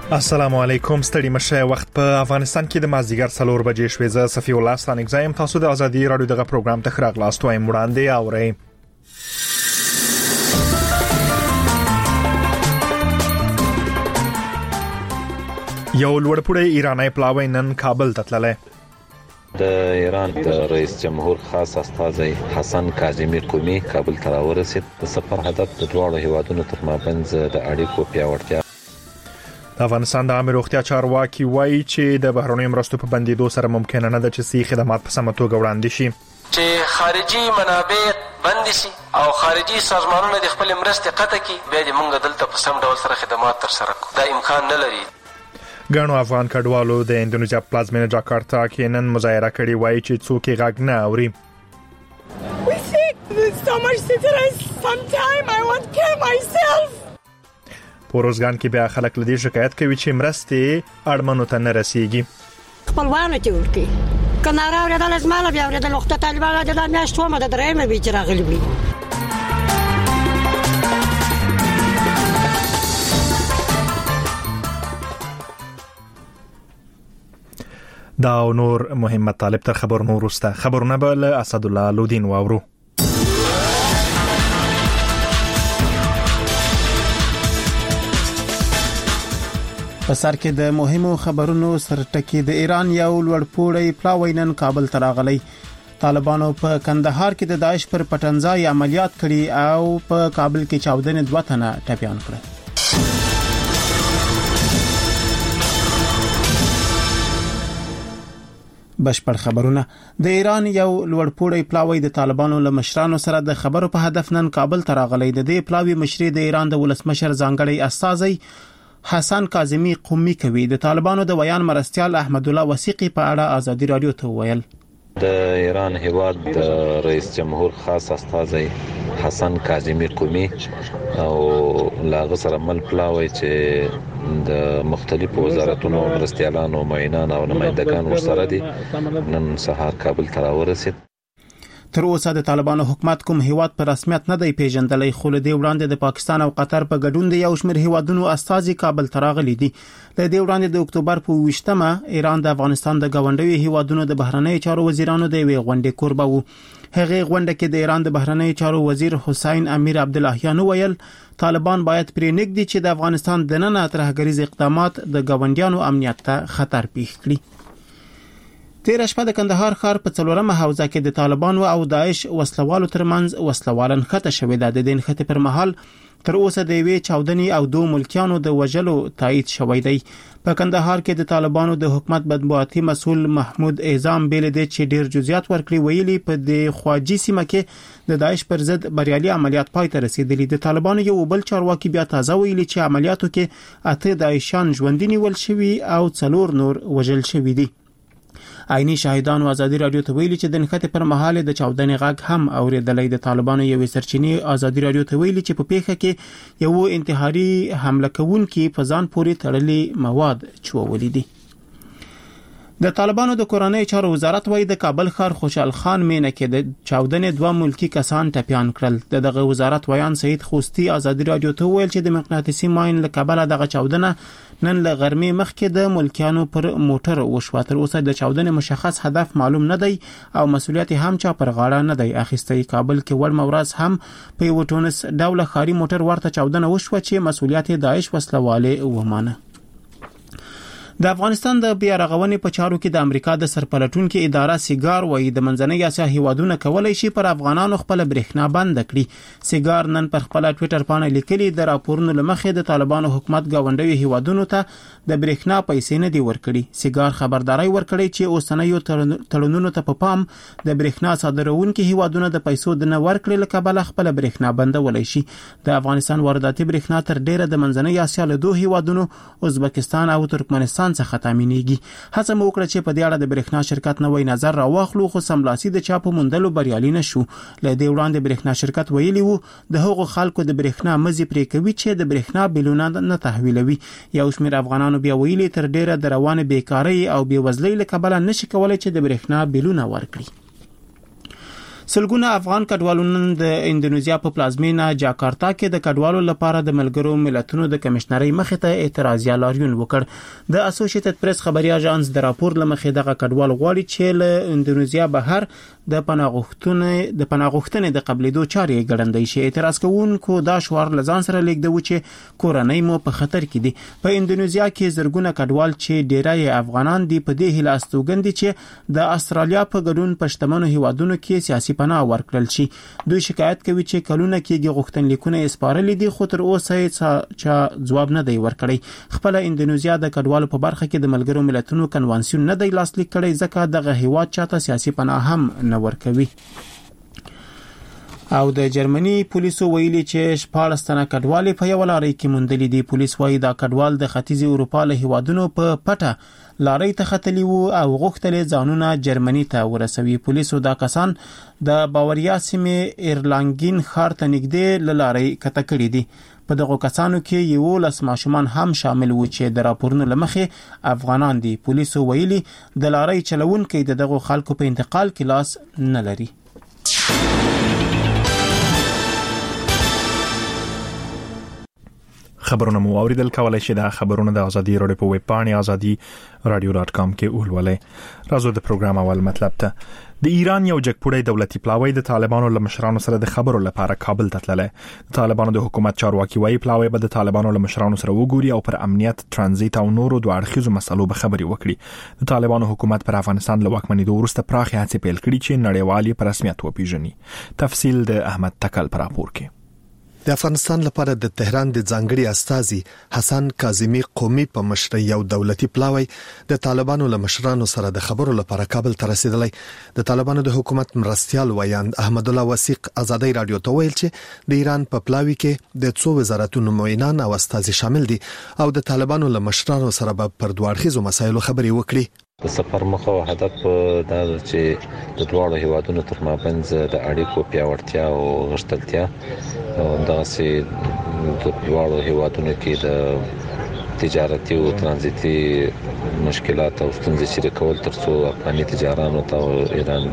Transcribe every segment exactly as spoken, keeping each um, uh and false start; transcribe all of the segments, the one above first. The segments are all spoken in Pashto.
السلام علیکم. ستړي مشه وخت په افغانستان کې د مازدیګر څلور بجې شوې. زه صفی الله ستانک زایم. تاسو د ازادي رادیو دغه پروګرام ته خراغلاست وایم. وړاندې اورئ. یو لوړپوړی ایرانی پلاوی نن کابل ته تللی. د ایران د رئیس جمهور خاص استازی حسن کاظمی قومی کابل ته راورسید. د سفر هدف د دواړو هیوادونو ترمنځ د اړیکو پیاوړتیا. د افغانستان د عامه روغتیا چارواکي وایي چې د بهرنیو مرستو په بندیدو سره ممکن نه ده چې صحي خدمات په سمه توګه وړاندې شي. چې خارجي منابع بند شي او خارجي سازمانونه د خپل مرستې قطع کړي، بیا د موږ دلته په سم ډول سره خدمات تر سره کوو. دا امکان نه لري. ګڼو افغان کډوالو د اندونیزیا پلازمینه جاکارتا کې نن مظاهره کړې، وایي چې څوک یې غږ نه اوري. We see there's so much stress. Sometimes I want to kill myself. په روزګان کې بیا خلک لدی شکایت کوي چې مرستې اړمنو ته نه رسیږي. خپلوانو ته ورکی کنه راوړل د لازماله بیا ورته لوخته طالبانو د میاشتو مده درېمه به چې راغلي وي. دا نور مهم مطالب تر خبر نور وسته. خبرونه به له اسد الله لودین واورو. په سر کې د مهمو خبرونو سرټکی د ایران یو لوړپوړی پلاوی نن کابل ته راغلی. طالبانو په کندهار کې د داعش پر پټنځای عملیات کړي او په کابل کې چاودنې دوه تنه ټپيان کړل. بشپړ خبرونه. د ایران یو لوړپوړی پلاوی د طالبانو له مشرانو سره د خبرو په هدف نن کابل ته راغلی. د دې پلاوی مشري د ایران د ولسمشر ځانګړی استازی حسن کاظمی قومی کوي. د طالبانو د ویان مرستيال احمد الله وثیقی په اړه ازادي رادیو ته ویل. د ایران هیواد د رئیس جمهور خاص استازی حسن کاظمی قومی او لاغه سره مل پلاوی چې د مختلفو وزارتونو مرستيالانو معینان او نمائندگان ورسره دي نن سهار کابل ته راورسید. تر اوسه د طالبانو حکومت کوم هیواد په رسمیت نه دی پیژندلی، خو له دې وړاندې د پاکستان او قطر په ګډون د یو شمېر هیوادونو استازي کابل ته راغلي دي. له دې وړاندې د اکتوبر په ویشتمه ایران د افغانستان د ګاونډیو هیوادونو د بهرنیو چارو وزیرانو د یوې غونډې کوربه وو. هغه غونډه کې د ایران د بهرنیو چارو وزیر حسین امیر عبداللهیان ویل طالبان باید پرې نږدې چې د افغانستان دننه ترهګریز اقدامات د ګاونډیانو امنیت ته خطر پیښ کړي. تیر شپه د کندهار ښار په څلورمه حوزه کې د طالبانو او داعش وسلوالو ترمنځ وسلوالن خطه شوې ده. د دین خطه پر مهال تر اوسه د وی چاودنی او دوه ملکیانو د وجلو تایید شوې دی. په کندهار کې د طالبانو د حکومت بدبواتي مسول محمود اعظم بیل د چې ډیر جزئیات ورکړي ویلي په د خواجی سیمه کې د داعش پر ضد بریالي عملیات پای ته رسیدلي. د طالبانو یو بل چارواکي بیا تازه ویلي چې عملیاتو کې اته داعشان ژوندۍ نیول شوي او څلور نور وژل شوي دي. عیني شاهدانو ازادي رادیو ته ویلي چې د نښتې پر مهال د چاودنې غږ هم اوریدلې. د طالبانو یو سرچینې ازادي رادیو ته ویلي چې په پیښه کې یو انتحاري حمله کوونکي په ځان پورې تړلي مواد چوولې دي. د طالبانو د کورنۍ چارو وزارت وايي د کابل ښار خوشحال خان مینه کې د چاودنې دوه ملکی کسان ټپيان کړل. دغه وزارت ویان سید خوستی ازادي رادیو ته ویل چې د مقناطیسي ماین له کابل دغه چاودنه نن له غرمې مخکې د ملکیانو پر موټر وشو. تر اوسه د چاودنې مشخص هدف معلوم نه دی او مسولیت هم چا پر غاړه نه دی اخیستی. کابل کې ور مورز هم په یو ټونس ډوله خاري موټر ورته چاودنه وشو چې مسولیت داعش وسلواله ومانه. د افغانستان د بیا رغونې په چارو کې د امریکا د سرپلټونکو اداره سیګار وایي د منځنۍ اسیا هیوادونو کولای شي پر افغانانو خپل برېښنا بند کړي. سیګار نن پر خپل ټوئیټر باندې لیکلي د راپورونو لمخې د طالبانو حکومت ګاونډیو هیوادونو ته د برېښنا پیسې نه دی ورکړي. سیګار خبرداري ورکړي چې اوسنیو تړونونو ته په پام د برېښنا صادرونکو هیوادونو د پیسو د نه ورکړې لکبل خپل برېښنا بندولای شي. د افغانستان وارداتي برېښنا تر ډیره د منځنۍ اسیا له دوه هیوادونو ازبکستان او ترکمنستان څخه تامینېږي. هڅه مو وکړه چې په دې اړه د برېښنا شرکت نوې نظر راواخلو خو سملاسي د چا په موندلو بریالي نشو. له دې وړاندې برېښنا شرکت ویلي وو د هغو خلکو د برېښنا مزي پرې کوي چې د برېښنا بلونه نه تحویلوي. یو شمېر افغانانو بیا ویلي تر ډیره د روانه بیکاری او بېوزلۍ له کبله نشي کولای چې د برېښنا بلونه ورکړي. سلګونه افغان کډوالو د انډونیزیا په پلازمینه جاکارتا کې د کډوالو لپاره د ملګرو ملتونو د کمشنرۍ مخې ته اعتراضي لاریون وکړ. د اسوسییټډ پریس خبري اژانس د راپور لمخې دغه کډوال غواړي چې له انډونیزیا بهر د پناهغښتنې د پناهغښتنې د قبلېدو چارې ګړندۍ شي. اعتراض کوونکو دا شوار لزان سره لیکدو چې کورنۍ مو په خطر کې دي. په انډونیزیا کې زرګونه کډوال چې ډیری افغانان دي په دې هیله استوګن دي چې د استرالیا په ګډون پښتمنو هیوادونو کې سیاسي پناه ورکړل شي. دوی شکایت کوي چې کلونه کېږي غوښتنلیکونه یې سپارلي دي خو تر اوسه یې چا جواب نه دی ورکړی. خپل انډونیزیا د کډوالو په برخه کې د ملګرو ملتونو کنوانسیون نه دی لاسلیک کړی ځکه دغه هیواد چاته سیاسي پناه هم نه ورکوي. او د جرمني پولیسو ویلي چې شپږ تنه کډوال په یو لارې کې موندلي دي. پولیس وايي دا کډوال د ختیځي اروپا له هیوادونو په پټه لارې ته ختلي وو او غوښتل ځانونه جرمني ته ورسوي. پولیسو دا کسان د باوریا سیمې ایرلانګین ښار ته نږدې لارې کته کړې دي. په دغه کسانو کې یو لس ماشومان هم شامل وو چې د راپورونو لمخې افغانان دي. پولیسو ویلي د لارې چلوونکي د دغه خلکو په انتقال کې لاس نه لري. خبرونه مو اوریدل. کولای شئ د خبرونو د ازادي رادیو په ویب پاڼه ازادي رادیو ډاټ کام کې ولولئ. راځو د پروګرام اول مطلب ته. د ایران یو جګپوړی دولتي پلاوی د طالبانو له مشرانو سره د خبرو لپاره کابل ته تللی. د طالبانو د حکومت چارواکي وايي پلاوی به د طالبانو له مشرانو سره وګوري او پر امنیت، ترانزیت او نورو دوه اړخیزو مسلو به خبري وکړي. د طالبانو حکومت پر افغانستان له واکمنۍ وروسته پراخه هڅې پیل کړي چې نړیوال یې په رسمیت وپیژني. تفصیل د احمد تکل پر راپور کې. د افغانستان لپاره د تهران د ځانګړي استازي حسن کاظمی قومي په مشرۍ یو دولتي پلاوی د طالبانو له مشرانو سره د خبرو لپاره کابل ته رسیدلی. د طالبانو د حکومت مرستيال ویاند احمد الله وثیق ازادي رادیو ته ویل چې د ایران په پلاوی کې د څو وزارتونو معاونان او استازي شامل دي او د طالبانو له مشرانو سره به پر دوه اړخیزو مسایلو خبري وکړي. د سفر مخه او هدف دا چې د دواړو هیوادونو ترمنځ د اړیکو پیاوړتیا او غښتلتیا او داسې د دواړو هیوادونو کې د تجارتي او ترانزیتي مشکلات او ستونزې شریکول ترڅو افغاني تجارانو ته ایران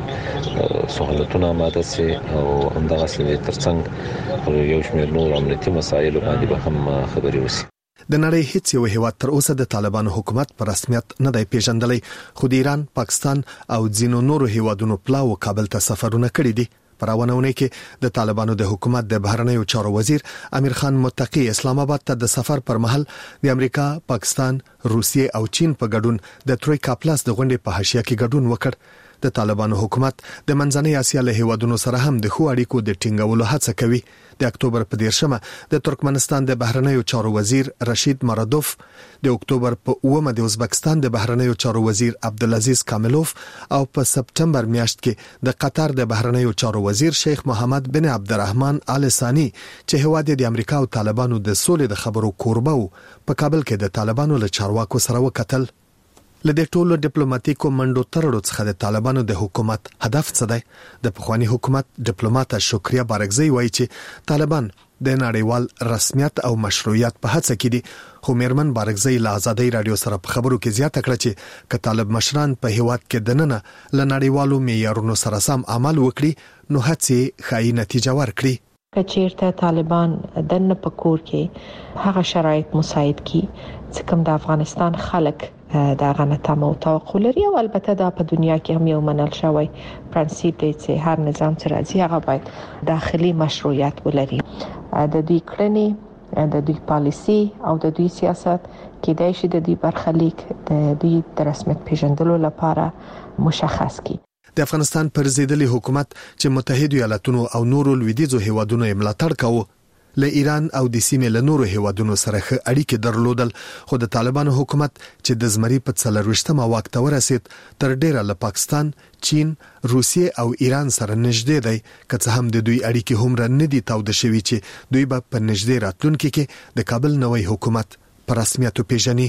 سہولتونه آماده شي او همدغه ترڅنګ یو شمېر نور امنیتي مسایل باندې به هم خبري وشي. د نړۍ هیڅ یو هیواد تر اوسه د طالبانو حکومت په رسمیت نه دی پیژندلی خو د ایران، پاکستان او ځینو نورو هیوادونو پلاو کابل ته سفرونه کړي دي. پر اونونه کې د طالبانو د حکومت د بهرنیو چارو وزیر امیر خان متقی اسلام آباد ته د سفر پر مهال د امریکا، پاکستان، روسیې او چین په ګډون د ترویکا پلاس د غونډې په حاشیه کې ګډون وکړ. د طالبانو حکومت د منځنۍ اسیا له هیوادونو سره هم د خو اړیکو د ټینګولو هڅه کوي. د اکتوبر په دیرشمه د ترکمنستان د بهرنیو چارو وزیر رشید مرادوف، د اکتوبر په اومه د ازبکستان د بهرنیو چارو وزیر عبدالعزیز کاملوف او په سپټمبر میاشت کې د قطر د بهرنیو چارو وزیر شیخ محمد بن عبدالرحمن آل ثانی چې هواد د امریکا او طالبانو د سولې د خبرو کوربه وو په کابل کې د طالبانو له چارواکو سره وکتل. لدې ټولو ډیپلوماټیکو منډو ترړو څخه د طالبانو د حکومت هدف څه دی؟ د پخوانی حکومت ډیپلوماټ شکریا بارګزی وایي چې طالبان د نړیوال رسمیت او مشروعیت په هڅه کې دي. خو میرمن بارګزی له ازادي رادیو سره په خبرو کې زیاته کړه چې ک طالب مشران په هیواد کې دننه ل نړیوالو معیارونو سره سم عمل وکړي نو هڅه ښه نتیجه ورکړي. کچیرته طالبان دنه په کور کې هغه شرایط مساعد کی چې کوم د افغانستان خلک دا غنه تمو توقع لري او البته دا په دنیا کې هم یو منل شوی پرنسيپ دی چې هر نظام چې راځي هغه باید داخلي مشروعیت ولري. د دوی کړنې، د دوی پالیسی او د دوی سیاست کې د شي د دوی برخلیک د دوی د رسمیت پیژندلو لپاره مشخص کی. د افغانستان پر ضد حکومت چې متحده ایالاتونو او نورو لویدیځو هیوادونو یې ملاتړ کاوه له ایران او د سیمې له نورو هیوادونو سره ښه اړیکې درلودل خو د طالبانو حکومت چې د زمري په څلرويشتمه واک ته ورسید تر ډیره له پاکستان، چین، روسیې او ایران سره نږدې دی که څه هم د دوی اړیکې هم را نه دي تاوده شوي چې دوی به په نږدې راتلونکي کې د کابل نوی حکومت په رسمیت پیژني.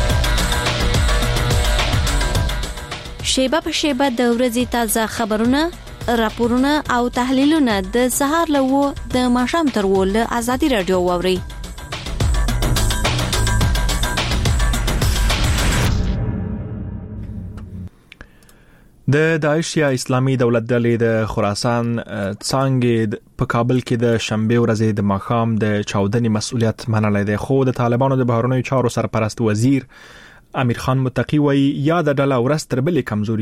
شیبه په شیبه د ورځې تازه خبرونه، راپورونه او تحلیلونه د سهار له و د ماښام تر و له ازادي رادیو واوري. د داعش یا اسلامي دولت ډلې د خراسان څنګه په کابل کې د شنبه ورځې د ماخام د چاودنې مسؤلیت منلای دی، خو د طالبانو د بهرنیو چارو سرپرست وزیر امیر خان متقی وایي یا د ډله ورځ تر بلې کمزوري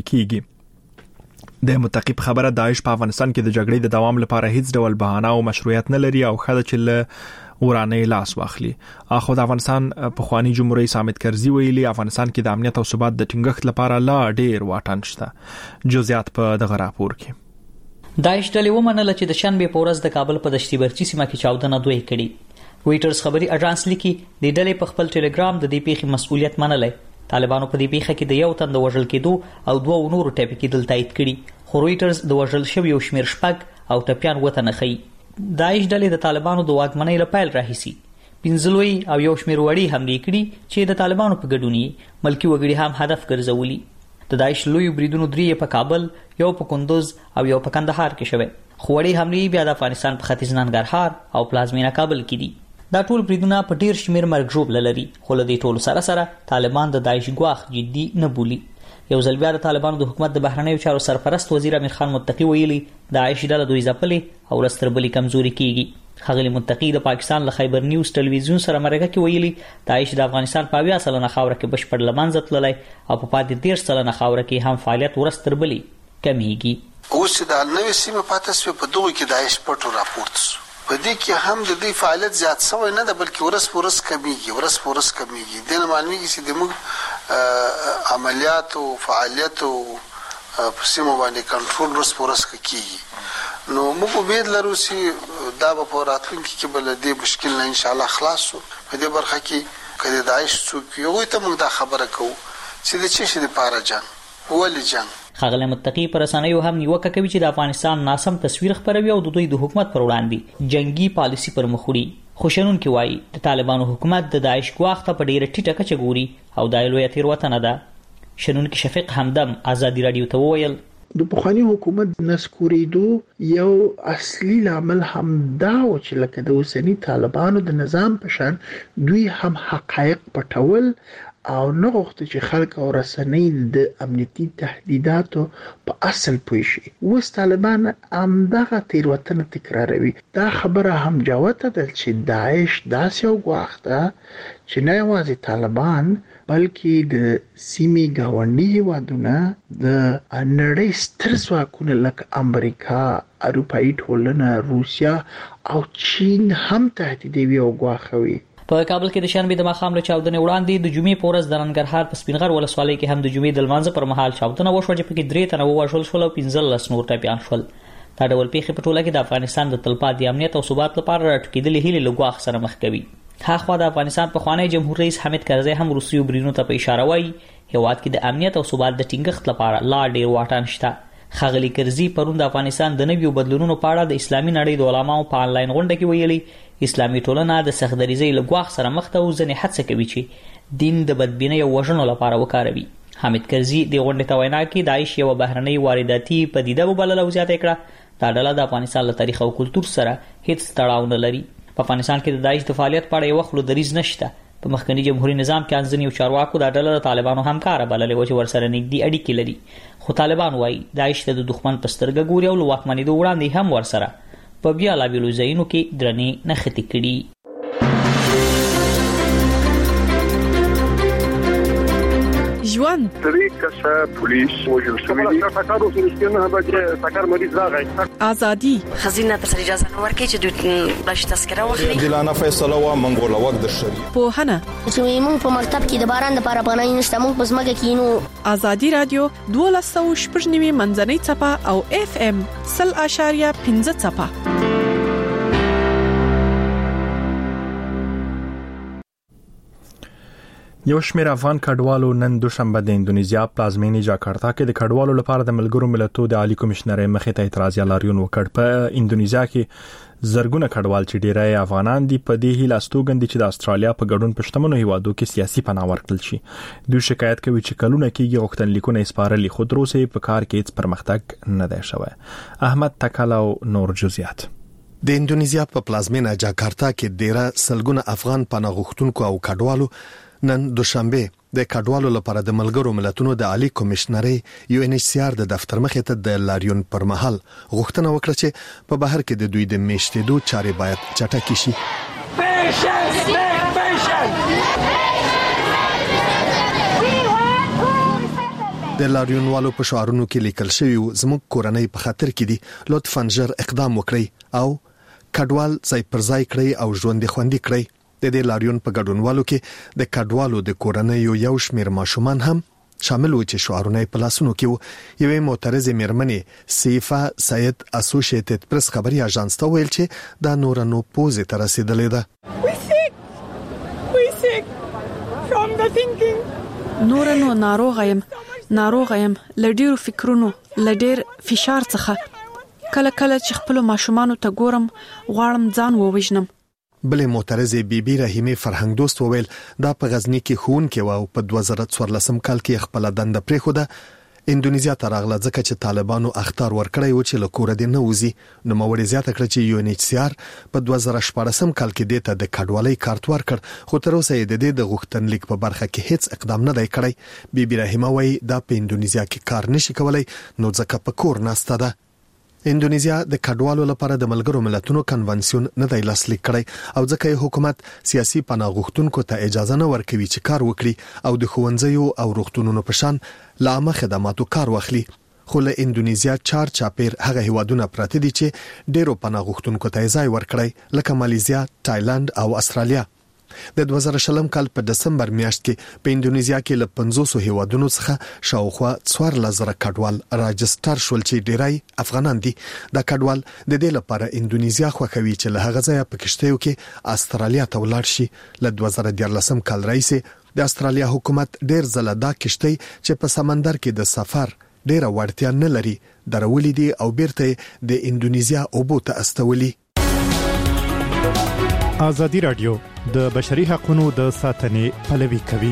کیږي. د متقی په خبره داعش په افغانستان کې د جګړې د دوام لپاره هیڅ ډول بهانه او مشروعیت نه لري او خدای چې له ورانه لاس واخلي. اخو د افغانستان په خواني جمهوریت حامد کرزي ویلي افغانستان کې د امنیت او ثبات د ټینګښت لپاره لا ډیر واټن شته. جزئیات په دغه راپور کې. داعش ډلې ومنله چې د شنبه په ورځ د کابل په دشتي برچی سیمه کې چاودنه دوی کړي. ویټرز خبري اژانس لیکي د ډلې په خپل ټلګرام د دې پیښې مسؤلیت منلای. طالبانو په دې پیښه کې د یو تن د وژل کېدو او دوه نورو ټپي کېدل تایید کړي، خو رويټرز د وژل شوی یو شمیر شپږ او ټپيان وته نه خي. داعش ډلې د طالبانو د واکمنۍ لپاره راهيسي پنځلوي او یو شمیر وړي حمله کړي چې د طالبانو په ګډونی ملکی وګړي هم هدف ګرځولي. د داعش لوی بریدونو درې په کابل، یو په کندوز او یو په کندهار کې شوه. خو وړي حمله بیا د افغانستان په ختیځ ننګرهار او پلازمینه کابل کې دي. دا ټول بریدونه په ډیر شمیر مرګ ژوبل لري، خو له دې ټولو سره سره طالبان د داعش ګواخ جدي نه بولي. یو ځل بیا د طالبانو د حکومت د بهرنیو چارو سرپرست وزیر امیر خان متقی ویلي داعش ډله دوی ځپلې او رستربلي کمزوري کیږي. خغلی متقی د پاکستان له خیبر نیوز ټلویزیون سره مرکه کې ویلي داعش د افغانستان په اویا سلنه خاوره کې بشپړ لمنځه تللی او په پاتې ډیر سلنه خاوره کې هم فعالیت ورستربلي کمیږي. اوس د نوې سیمه پاتې شوی په دغه کې داعش پټو راپورټ شو. په دې کې هم د دې فعالیت زیات شوی نه ده، بلکې ورس ورس کمیږي ورس ورس کمیږي. د نه معنی چې د موږ عملیات او فعالیت او په سیمه باندې کنټرول ورس ورس کیږي. نو موږ امید لرو چې دا به په راتلونکي کې بل دې مشکل نه ان شاء الله خلاص شو. په دې برخه کې کله داعش څوک یو ته موږ دا خبره کوو چې د چی شي لپاره جنگ ولې جنگ. خغلی متقی پر رسنیو هم نیوکه کوي چې د افغانستان ناسم تصویر خپروي او د دوی د حکومت پر وړاندې جنگي پالیسی پر مخ وړي. خوشنون کې وایي د طالبانو حکومت د داعش ګواښ ته په ډیره ټیټه کچه ګوري او د لوی تیروتنه ده. شنون کې شفیق حمدم آزادی رادیو ته وویل د پخوانی حکومت نسکوریدو یو اصلي عامل هم دا و چې لکه د اوسنی طالبانو د نظام په شان دوی هم حقایق پټول او نه غوښتل چې خلک او رسنۍ د امنیتي تهدیداتو په اصل پوه شي. اوس طالبان همدغه تیروتنه تکراروي. دا خبره هم جوته ده چې داعش داسې یو ګواښ ده چې نه یوازې طالبان بلکې د سیمې ګاونډي هیوادونه د نړۍ ستر ځواکونه لکه امریکا، اروپایي ټولنه، روسیا او چین هم تهدیدوي او ګواښوي. په کابل کې د شنبه د ماخام له چاودنې وړاندې د جمعې په ورځ د ننګرهار په سپینغر ولسوالۍ کې هم د جمعې د لمانځه پر مهال چاودنه وشوه چې پکې درې تنه ووژل شول او پنځلس نور ټپیان شول. دا ډول پیښې په ټوله کې د افغانستان د تلپاتې امنیت او ثبات لپاره راټوکېدلې هیلې له ګواښ سره مخ کوي. هاخوا د افغانستان په خوانی جمهور رئیس حامد کرزي هم روسیو بریدونو ته په اشاره وایي هیواد کې د امنیت او ثبات د ټینګښت لپاره لا ډیر واټن شته. خغلی کرزي پرون د افغانستان د نویو بدلونونو په اړه د اسلامي نړۍ د علماو په انلاین غونډه کې ویلي اسلامي ټولنه د سختدریزۍ له ګواښ سره مخ ته او ځنې هڅه کوي چې دین د بدبینۍ او وژنو لپاره وکاروي. حامد کرزي د غونډې ته وینا کې داعش یو بهرنۍ وارداتي پدیده وبلله او زیاته کړه دا ډله د افغانستان له تاریخ او کلتور سره هیڅ تړاو نه لري. په افغانستان کې د داعش د فعالیت په اړه یو خلو دریز نشته. په مخکنی جمهوریت نظام کې ځینې چارواکو د ډله طالبانو همکار بللې و چې ورسره نږدې اړیکې لري، خو طالبان وایي داعش ته د دښمن په سترګه ګوري او واکمنۍ د وړاندې هم ورسره په بیا لا بیلو ځایونو کې درنې نښتې کړي. ژوند درې کسه پولیس وژل شوي دي. ټاکارو سره نه بچي ټاکار مریض راغی. ازادي خزینه ته اجازه نه ورکړي چې دوی بلش تذکره واخلي. دلانه فیصله وا منګوله وخت د شری په هنه چې موږ په مکتب کې د باران لپاره پناه نشته، موږ په ځمکه کې نو. ازادي رادیو دولس سوه شپږ نوي منځنۍ چپه او اف ام صفر اشاریه پنځه چپه. یو شمېر افغان کډوالو نن دوشنبه د اندونیزیا پلازمینې جاکارتا کې د کډوالو لپاره د ملګرو ملتونو د عالی کمشنرۍ مخې ته اعتراض لاریون وکړ. په اندونیزیا کې زرګونه کډوال چې ډیری افغانان دي په دې هیله استوګن دي چې د استرالیا په ګډون پښتمنو هیوادو کې سیاسي پناه ورکړل شي. دوی شکایت کوي چې کلونه کېږي غوښتنلیکونه اسپارلي خو تر اوسه په کار کې هیڅ پرمختګ نه دی شوی. احمد تکالاو نور جزئیات. د اندونیزیا په پلازمینه جاکارتا کې ډیره سلګونه افغان پناه غوښتونکو او کډوالو نن دوشنبه د کډوالو لپاره د ملګرو ملتونو د عالی کمشنري یو ان ایچ سی آر د دفتر مخې ته د لاریون پر مهال غوښتنه وکړه چې په بهر کې د دوی د میشتېدو چارې باید چټکې شي. د لاریون والو په شعارونو کې لیکل شوی زموږ کورنۍ په خطر کې دي، لطفاً ژر اقدام وکړئ او کډوال ځای پر ځای کړئ او ژوند خوندي کړئ. د دې لاریون په ګډونوالو کې د کډوالو د کورنۍ یو شمېر ماشومان هم شامل و چې شعارونه په لاسونو کې وو. یوې معترضې میرمنې سیفا سید اسوسییټډ پریس خبري اژانس ته ویل چې دا نورانو پوزې ته رسیدلې ده. We sick. We sick from the thinking. نورانو ناروغ یم ناروغ یم لډیر فکرونو لډیر فشار څخه کله کله چې خپل ماشومانو ته ګورم غواړم ځان ووژنم. بلې معترضې بیبي رحیمه فرهنګ دوست وویل دا په غزنی کې خون کې و او په دوه زره څوارلسم کال کې خپل دنده پریخوده. اندونیزیا ته راغله ځکه چې طالبانو اخطار ورکړی و چې له کور دې نه وځي. نو موري زیاته کړ چې یو ان ایچ سی آر په دوه زره شپږم کال کې دته د کډوالۍ کارت ورکړ، خو تر اوسه د دې د غوښتنلیک په برخه کې هیڅ اقدام نه دی کړی. بیبي رحیمه وایي دا په اندونیزیا کې کار نشي کولای نو ځکه په کور ناسته ده. اندونیزیا د کډوالو لپاره د ملګرو ملتونو کنونسیون نه دی لاسلیک کړی او ځکه یې حکومت سیاسي پناه غوښتونکو ته اجازه نه ورکوي چې کار وکړي او د ښوونځیو او روغتونونو په شان له عامه خدماتو کار واخلي. خو له اندونیزیا چار چاپیر هغه هیوادونه پراته دي چې ډیرو پناه غوښتونکو ته ځای ورکړي لکه مالیزیا، تایلند او استرالیا. د دوه زره شلم کال په دسمبر میاشت کې په اندونیزیا کې له پنځوس هیوادونو څخه شاوخوا څوارلس زره کډوال راجستر شول چې ډیری افغانان دي. دا کډوال د دې لپاره اندونیزیا خوښوي چې له هغه ځایه په کشتیو کې استرالیا ته ولاړ شي. له دوه زره دیارلسم کال راهیسې د استرالیا حکومت ډیر ځله دا کشتۍ چې په سمندر کې د سفر ډیره وړتیا نه لري درولې دي او بیرته د اندونیزیا اوبو ته استولي. ازادي رادیو د بشري حقوقو د ساتنې پلوي کوي.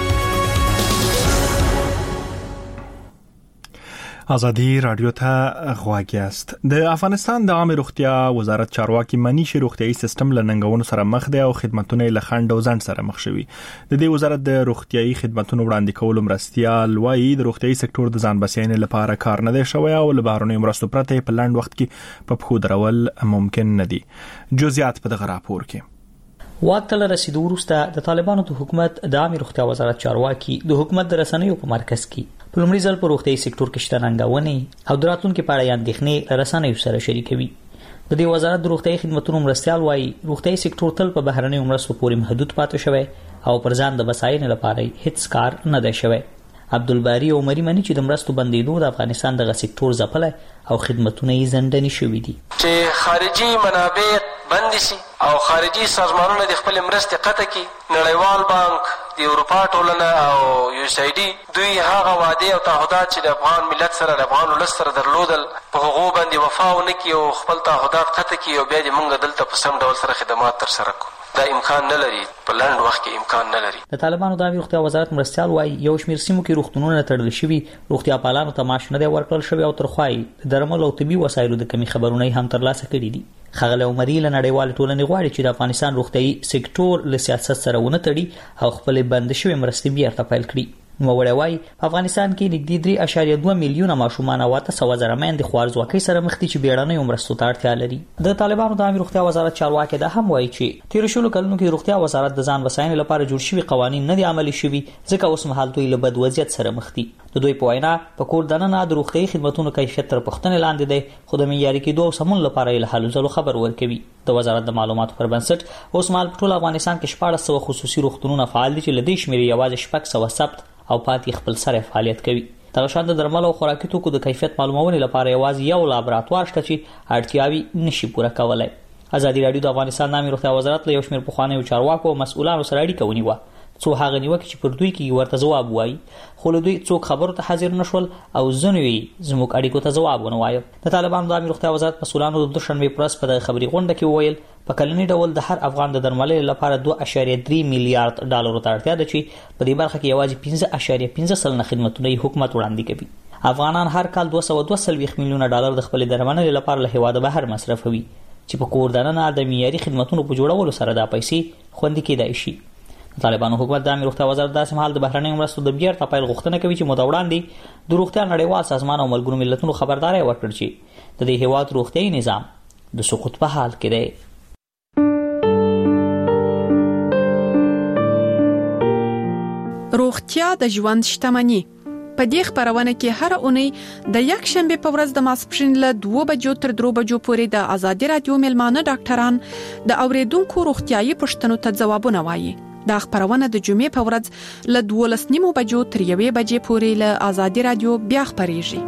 ازادي رادیو ته غواړی است. د افغانستان د عامه روغتیا وزارت چارواکي منی چې روغتيایي سیستم لننګونو سره مخ دی او خدماتونه له خنډ او ځنډ سره مخ شوي. د دې وزارت د روغتيایي خدماتونو وړاندې کولو مرستيال وایي د روغتيایي سکتور د ځان بسیاینې لپاره کار نه دی شوی او له بهرنیو مرستو پرته په لاند وخت کې په پخو درول ممکن نه دي. جزئیات په دغه راپور کې. واکتل رسیدو وروسته د طالبانو د حکومت د عامه روغتیا وزارت چارواکي د حکومت د رسنیو په مرکز کې په لومړي ځل په روغتيایي سکتور کې شته ننګونې او دراتونکو په اړه اندېښنې رسنیو سره شریکوي. د دې وزارت د روغتيایي خدماتو مرستيال وایي روغتيایي سکتور تل په بهرنیو مرستو پورې محدود پاتې شوی او پر ځان د بساینې لپاره هیڅ کار نه دی شوی. عبدالباری عمری منی چې د مرستو بندیدو د افغانستان دغه سکتور ځپله او خدماتونه یې زندنی شوې دي چې خارجي منابع بند شي او خارجي سازمانونه د خپل مرستې قطع کړي. نړیوال بانک، د اروپا ټولنه او یو اس ای ډي دوی هغه وعده او تعهدات چې د افغان ملت سره د افغان ولس سره درلودل په هغو باندې وفا ونه کړي او خپل تعهدات قطع کړي او بیا دې موږ دلته په سم ډول سره خدمات تر سره کړو. دا امکان نه لري، په لاند وخت کې امکان نه لري. د طالبانو د عامه روغتیا وزارت مرستيال وایي یو شمېر سیمو کې روغتونونه تړل شوي، روغتیا پالانو ته معاش نه دی ورکړل شوی او ترخوای د درمل او طبي وسایلو د کمی خبرونه هم ترلاسه کړي دي. خغله عمري له نړیوال ټولنې غواړي چې د افغانستان روغتيایي سکتور له سیاست سره ونه تړي او خپل بند شوی مرستې بیا ارتفاع کړي. نو وړوي په افغانستان کې نږدې درې اعشاریه دوه میلیونه ماشومان او اته سوه زره مېندې خوارځواکۍ سره مخ دي چې بیړنۍ مرستو ته اړتیا لري. د طالبانو د عامه روغتیا وزارت چارواکي دا هم وایي چې تیر شلو کلونو کې روغتیا وزارت د ځان بساینې لپاره جوړ شوي قوانين نه دي عملي شوي ځکه اوس مهال دوی له بد وضعیت سره مخ دي. د دوی په وینا په کور دننه د روغتيایي خدماتونو کیفیت تر پوښتنې لاندې دی خو د معیاري کېدو او سمون لپاره له حل زلو خبر ورکوي. د وزارت د معلوماتو پر بنسټ اوس مهال په ټول افغانستان کې شپږ سوه خصوصي روغتونونه فعال دي چې لدې شمېر یوازې شپږ سوه ثبت او پاتې خپل سره فعالیت کوي. دغه شان د درمل او خوراکي توکو د کیفیت معلومونې لپاره یوازې یو لابراتوار شته چې اړتیاوي نشي پوره کولای. ازادي رادیو د افغانستان د عامه روغتیا وزارت له یو شمېر پخوانیو چارواکو او مسؤلانو سره اړیکه ونیوه څو هغه نیوکه چې پر دوی کې ورته جواب وایي خو له دوی څوک خبرو ته حاضر نشول او ځنوي زموږ اړیکو ته جواب ونه وایي. د طالبانو د عامه روغتیا وزارت مسؤلانو د دوشنبه پرس په خبري غونډه کې وویل په کلنی ډول د هر افغان د درملې لپاره دوه اعشاریه درې میلیارډ ډالر ته اړتیا ده چې په دې برخه کې یوازې پنځه اعشاریه پنځه سلنه خدماتونه حکومت وړاندې کوي. افغانان هر کال دوه سوه دوه څلوېښت میلیونه ډالر د خپل درملې لپاره له هیواده بهر مصرفوي چې په کور دننه د معیاري خدماتونو په جوړولو سره دا پیسې خوندي کېدای شي. طالبانو حکومت د امیر روغتیا وزارت داسې مهال د بهرنیو مرستو د بیا ارتقا غوښتنه کوي چې موده وړاندې د روغتیا نړیوال سازمان او ملګرو ملتونو خبرداري ورکړي چې د دې هیواد روغتیايي نظام د سقوط په حال کې دی. روغتیا د ژوند شتمني. په دې خبرونه کې هر اونۍ د یک شنبه په ورځ د ماسپښین له دوه بجو تر درې بجو پورې د آزادي رادیو ملمانه ډاکټران د اوریدونکو روغتیايي پوښتنو ته ځوابونه وایي. دا خبرونه د جمعې په ورځ له دولس نیمو بجو تر یوې بجې پورې له آزادي رادیو بیا خبريږي.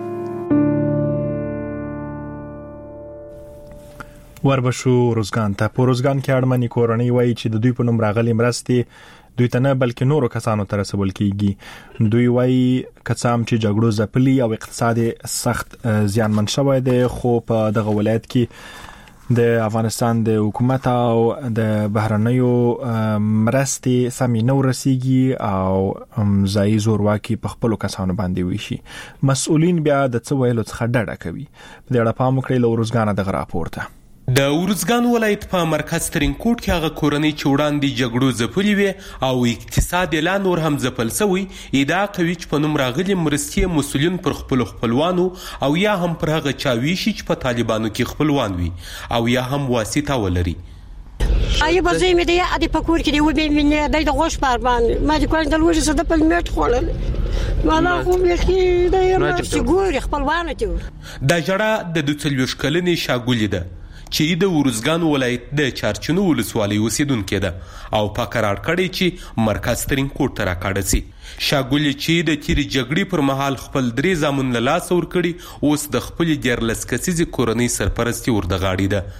وربشو روزګان ته په روزګان کې اړمنې کورنۍ وایي چې د دوی په نوم راغلي مرستې دوی ته نه بلکې نورو کسانو ته رسول کیږي. دوی وایي کڅام چې جګړو ځپلي او اقتصاد سخت زیانمن شوی دی، خو په دغه ولایت کې د افغانستان د حکومت او د بهرنیو مرستې سمې نو رسیږي او ځای زورواکي په خپل کسانو باندې وشي. مسؤلین بیا د څه ویلو څخه ډډه کوي. په دې اړه پام وکړئ له ورزګانه دغه راپورته. د ورزګان ولایت په مرکز ترینکوټ کې هغه کورنۍ چې وړاندې جګړو ځپلي وي او اقتصاد لا نور هم ځپل شوی ادعا کوي چې په نوم راغلي مرستې مسؤلین پر خپل خپلوانو او یا هم پر هغه چا ویشي چې په طالبانو کې خپلوان وي او یا هم واسطه ولري. آیا بازی می دی ادی پکور کې دی و به من دای د غوش پر باندې ما د کوم د لوجه صد په میټ خولل مالا خو به کې دی ما سګور خپلوان ته د جړه د دوڅلوش کلنې شاګولې ده چې د ورزګان ولایت د چارچنو ولسوالۍ اوسیدونکې ده او په قرار کړی چې مرکز ترینکوټ ته راکاږي سي. شاګولې چې د تیری جګړې پر مهال خپل درې زامن له لاس ور کړی اوس د خپل دیرلس کسیزې کورنۍ سرپرستی ورده غاړي ده.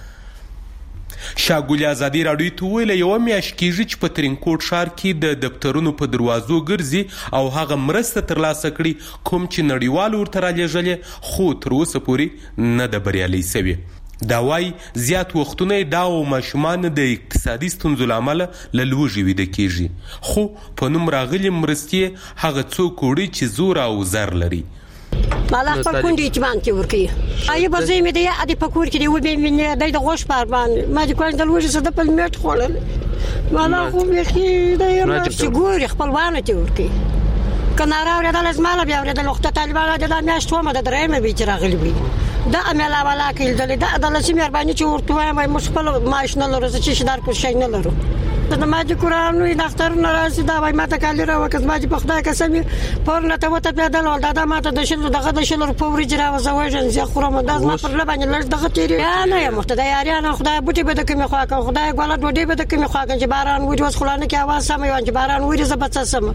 شاګولې ازادي راډیو ته ویل یو میاشت کېږي چې په ترینکوټ ښار کې د دفترونو په دروازو ګرځي او هغه مرسته ترلاسه کړي کوم چې نړیوال ورته رالیږلې خو تر اوسه پورې نه ده بریالۍ شوې. دا وای زیات وختونه دا او ماشومان د اقتصادي ستونزو لامل له لوږې ویده کیږي خو په نوم راغلي مرستې هغه څوک وړي چې زور او زر لري. مالا خپل کونډې چې باندې ورکی آیا بازی می دی ادی پکور کې دی و به من دای د غوش پر باندې ما د کوم د لوجه صد په میټ خولل مالا خو به کې دی ما سګور خپلوان ته ورکی کنارا ورته لازماله بیا ورته لوخته طالبانو د میاشت و مده درېمه به چې راغلی وي دا عمله ولا کې د د لسی مهرباني چې ورته وایم مې مشکل ماش نه لرو چې شدار کو شي نه لرو د ما د قران نو دفتر نه راځي دا وای ماته کالی را وکړ ما چې په خدای قسم پر نه ته وته پیدا ول دا ماته د شل دغه د شل په ورځ را وځوژن زه خورم دا ما پر لبانه لږ دغه تیری نه یم مخته د یارانه خدای بوټي به د کوم خوا کا خدای ګول ډوډۍ به د کوم خوا کا چې باران وځي وس خلانه کې आवाज سم یو چې باران وځي زبط سم.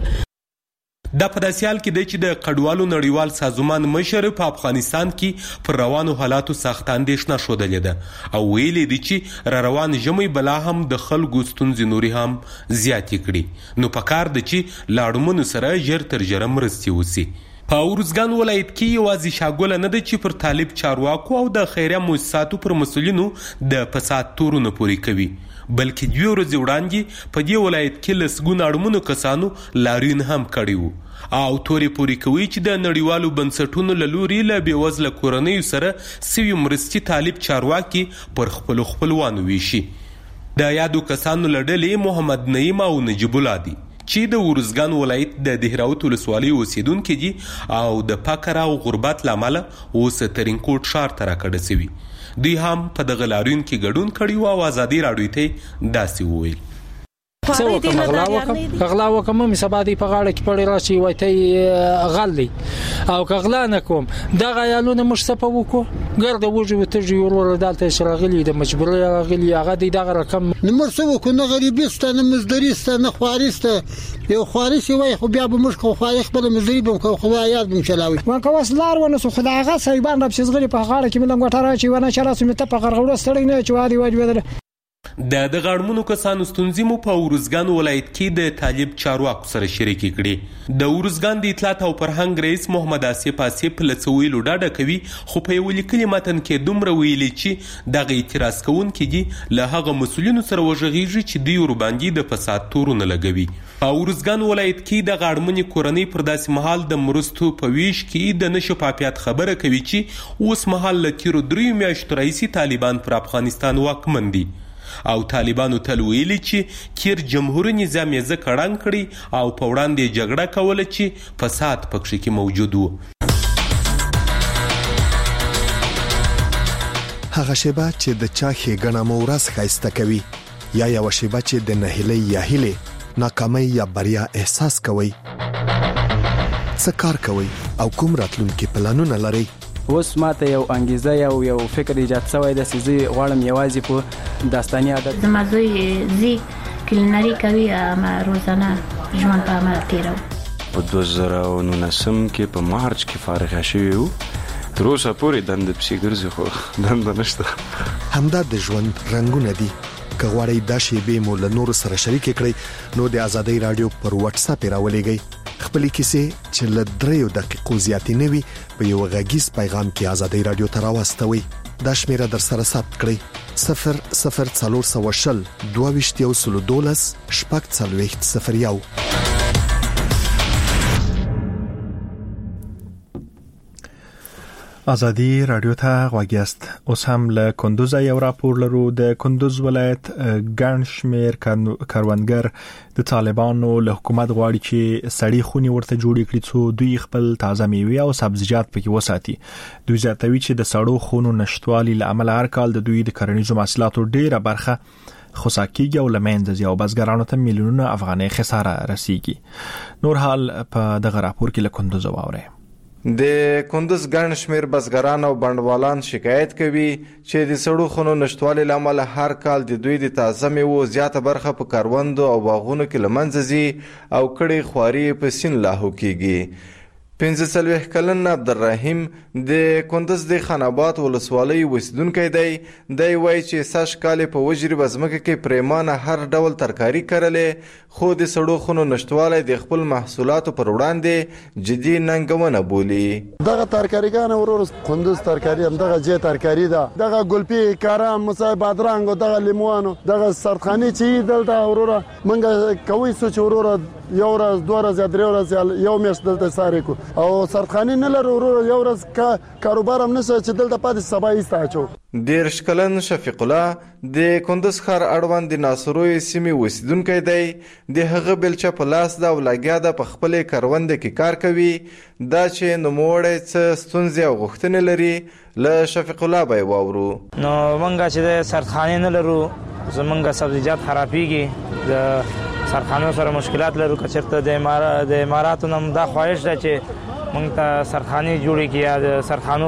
دا په داسې حال کې دی چې د کډوالو نړیوال سازمان مشر په افغانستان کې پر روانو حالاتو سخت اندېښنه ښودلې ده او ویلي دي چې را روان ژمی بلا هم د خلکو ستونزې نورې هم زیاتې کړي نو پکار ده چې له اړمنو سره ژر تر ژره مرستې وسي. په ورزګان ولایت کې یوازې شاګوله نه ده چې پر طالب چارواکو او د خیریه مؤسساتو پر مسؤلینو د فساد تورونه پورې کوي بلکې دوی ورځې وړاندې په دې ولایت کې لسګونه اړمنو کسانو لاریون هم کړی وو او تورې پورې کوي چې د نړیوالو بنسټونو له لوري له بېوزله کورنیو سره سوي مرستې طالب چارواکي پر خپلو خپلوانو ویشي. د یادو کسانو له ډلې محمد نعیم او نجیب الله دي چې د ورزګان ولایت د دهراوت ولسوالۍ اوسیدونکي دي او د فقر او غربت له امله اوس ترینکوټ ښار ته راکډه شوي. دوی هم په دغه لاریون کې ګډون کړی او ازادي راډیو ته داسې وویل څه وکم غلا وکم غلا وکم مې سبا دی په غاړه کې پړې راشي وای ته غلي او غلا نه کوم دا غیالونه مش صفه وکړو ګرد وجو ته جوړ دالته شراغلي د مجبوري راغلي هغه دی دغه رقم نمر څه وکړو نه غریبسته نه مزدریسته نه خوارسته یو خوارس وای خو بیا به مش خو خوارس خپل مزدری بم خو خدای یاد بم چلاوي وان کوس لار ونه سو خدای هغه سیبان رب شزغلی په غاړه کې ملنګ وټاره چې ونه چرته سمته په غرغړو ستړی نه چوادي وای د د غړمنو کسانو ستونزې مو په ورزګان ولایت کې د طالب چارواکو سره شریکې کړي. د ورزګان د اطلاعات او فرهنګ رئیس محمد آصف آصف لڅویلو ډاډه کوي خو په یو لیکلي متن کې دومره ویلي چې دغه اعتراض کوونکي دي له هغه مسؤلینو سره وژغېږي چې دوی ورباندې د فساد تورونه لګوي. په ورزګان ولایت کې د غړمنې کورنۍ پر داسې مهال د مرستو په ویش کې د نشفافیت خبره کوي چې اوس مهال له تیرو دریو میاشتو راهیسې طالبان پر افغانستان واکمن دي. او طالبانو تل ویلي چې کیر جمهوریت نظام یې ځکه ړنګ کړي او په وړاندې جګړه کوله چې فساد پکښې کې موجود و. هغه شیبه چې د چا ښېګڼه مو ورځ ښایسته کوي یا یوه شیبه چې د نهیلۍ یا هیلې ناکامۍ یا بریا احساس کوئ. څه کار کوئ او کوم راتلونکي پلانونه لرئ؟ اوس ماته یو انګیزه یو یو فکر ایجاد شوی دی چې زه غواړم یوازې په داستاني عادت زما زوی زی کلینري کوي اما روزانه ژوند په عمل تیرو. په دوه زره او نولسم کې په مارچ کې فارغ شوی وو. تر اوسه پورې دنده پسې ګرځي خو دنده نشته. همدا د ژوند رنګونه دي. که غواړئ دا شیبې مو له نورو سره شریکې کړئ نو د ازادۍ رادیو پر واتس اپ راولېږئ. خپلې کیسې چې له دریو دقیقو زیاتې نه وي په یو غږیز پیغام کې ازادۍ رادیو ته راواستوئ. دا شمیره در سره ثبت کړئ: صفر صفر څلور سوه شل دوه ویشت یو سلو دولس شپږ څلوېښت صفر یو. ازادي رادیو ته غوږ یاست. اوس هم له کندوز یو راپور لرو. د کندوز ولایت ګڼ شمېر کروندګر د طالبانو له حکومت غواړي چې سړې خونې ورته جوړې کړي څو دوی خپل تازه میوې او سبزیجات پکې وساتي. دوی زیاتوي چې د سړو خونو نشټوالي له امله هر کال د دوی د کرنیزو محصولاتو ډېره برخه خوسا کیږي او له منځه ځي او بزګرانو ته میلیونونه افغانۍ خساره رسیږي. نور حال په دغه راپور کې له کندوز واورئ. د کندوز ګڼ شمېر بزګران او بڼوالان شکایت کوي چې د سړو خونو نشټوالي له امله هر کال د دوی د تازه میوو زیاته برخه په کروندو او باغونو کې له منځه ځي او کړې خواري په سیند لاهو کیږي. پنځه څلوېښت کلن عبدالرحیم د کندوز د خاناباد ولسوالۍ اوسیدونکی دی. دی وایي چې سږ کال په وژري بزمکه کې پریمانه هر ډول ترکاري کرلې خو د سړو خونو نشټوالی د خپل محصولاتو پر وړاندې جدي ننګونه بولي. دغه ترکاریګانه ورور کندوز ترکاري هم دغه جې ترکاري ده، دغه ګلپي کارام مصای بادرنګ او دغه لیموانو دغه سردخاني چې دلته ورور منګه کوي سوچ ورور یو ورځ دوه ورځې درې ورځې یو میاشت دلته ساري کو او سردخاني نه لرو ورور یو ورځ کا کاروبار هم نشته چې دلته پاتې سبا ایسته اچو. دیرش کلن شفیق الله د کندوز ښار اړوند د ناصروي سیمې اوسیدونکی دی. د هغه بلچه په لاس ده او لګیا ده په خپلې کرونده کې کار کوي. دا چې نوموړی څه ستونزې او غوښتنې لري له شفیق الله به یې واورو. نو موږ چې د سردخانې نه لرو، زموږ سبزیجات خرابېږي، د سرخانو سره مشکلات لرو. که چېرته د اماراتو نه دا خواهش ده چې موږ ته سرخانې جوړې کړي یا د سرخانو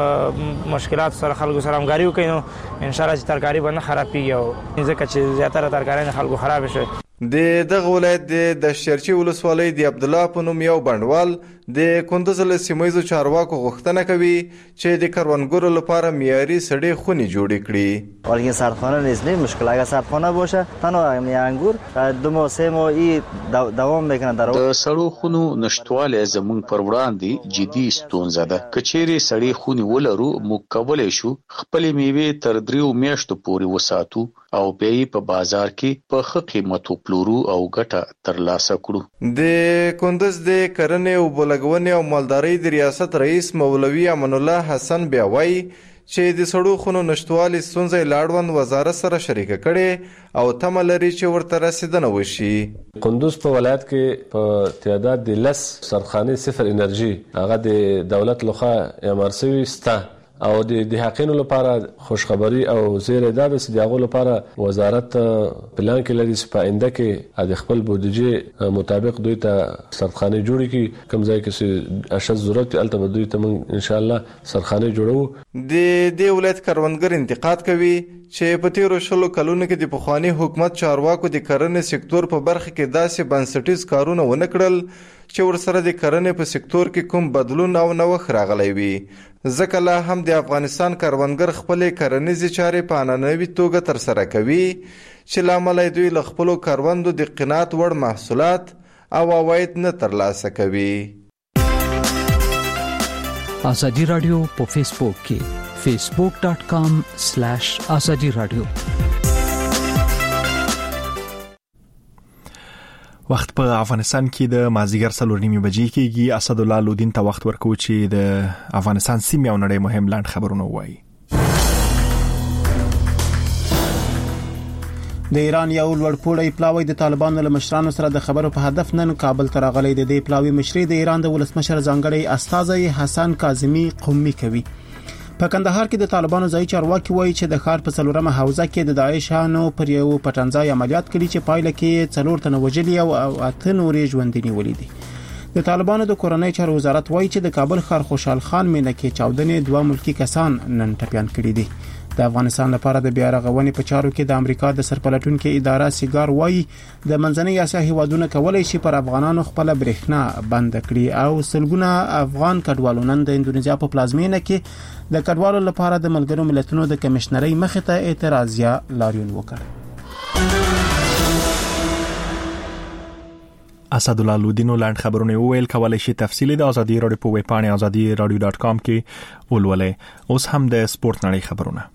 مشکلات سره خلکو سره همکاري وکړي نو انشاءالله چې ترکاري به نه خرابېږي او ځکه چې زیاتره ترکارۍ نه خلکو خرابې شوې. د دغه ولایت د دشتچرچي ولسوالۍ د عبدالله په نوم یو بڼوال د کندوز له سیمهییزو چارواکو غوښتنه کوي چې د کروندګرو لپاره معیاري سړې خونې جوړې کړي. ولی سردخانه نیست نیم مشکل. اگر سردخانه باشه تنها می انگور دو ماه سه ماه ای دوام میکنه در د سړو خونو نشټوالی زموږ پر وړاندې جدي ستونزه ده. که چیرې سړې خونې ولرو موږ کولی شو خپلې میوې تر دریو میاشتو پورې وساتو او بیا یې په بازار کې په ښه قیمت وپلورو او ګټه ترلاسه کړو. د کندوز د کرنې او بولګونې او مالدارۍ د ریاست رئیس مولوي امان الله حسن بیا وایي چې د سړو خونو نشټوالي ستونزې له اړوند وزارت سره شریکه کړي او تمه لري چې ورته رسیدنه وشي. کندوز په ولایت کې په تعداد د لس سردخانې صفر انرژي هغه د دولت لخوا اعمار شوي سته او د حقینو لپاره خوشخبری او زیره ده چې دغه لپاره وزارت پلان کې لري چې په آینده کې د خپل بودیجه مطابق دوی ته سردخانه جوړي کی کوم ځای کې چې اشد ضرورت البته دوی ته ان شاء الله سردخانه جوړو. د دې ولایت کروندګر انتقاد کوي چې په تیرو شلو کلونو کې د پخوانی حکومت چارواکو د کرنې سکتور په برخه کې داسې بنسټیز کارونه ونه کړل چې ورسره د کرنې په سکتور کې کوم بدلون او نوښت راغلی وي. ځکه لا هم د افغانستان کروندګر خپلې کرنیزې چارې په عنعنوي توګه ترسره کوي چې له امله دوی له خپلو کروندو د قناعت وړ محصولات او عواید نه ترلاسه کوي. ازادي رادیو په فیسبوک کې facebook dot com slash azadi radio. وخت په افغانستان کې د مازیګر څلور نیمې بجې کېږي. اسد الله لودین ته وخت ورکو چې د افغانستان سیمې او نړۍ مهم لاند خبرونه وایي. د ایران یو لوړپوړی پلاوی د طالبانو له مشرانو سره د خبرو په هدف نن کابل ته راغلی دی. د پلاوی مشري د ایران د ولسمشر ځانګړی استازی حسن کاظمی قومي کوي. په کندهار کې د طالبانو ځای چارواکي وایي چې د ښار په څلورمه حوزه کې د داعشانو پر یو پټنځای عملیات کړي چې پایله کې څلور تنه وژلي او اته نورې ژوندۍ نیولې دي. د طالبانو د کورنۍ چارو وزارت وایي چې د کابل ښار خوشحال خان مینه کې چاودنې دوه ملکی کسان نن ټپيان کړي دي. د افغانستان لپاره د بیا رغونې په چارو کې د امریکا د سرپلټونکو اداره سیګار وایي د منځنۍ اسیا هیوادونو کولای شي پر افغانانو خپل برېښنا بند کړي او سلګونه افغان کډوالو نن د اندونیزیا په پلازمینه کې د کډوالو لپاره د ملګرو ملتونو د کمشنرۍ مخې ته اعتراضیا لاریون وکړ. اسدالله لودینو لاند خبرونه ویل کولای شي تفصیلی د ازادي رادیو په ویب پاڼه ازادي رادیو ډاټ کام کې ولولئ. اوس هم د سپورت نړۍ خبرونه.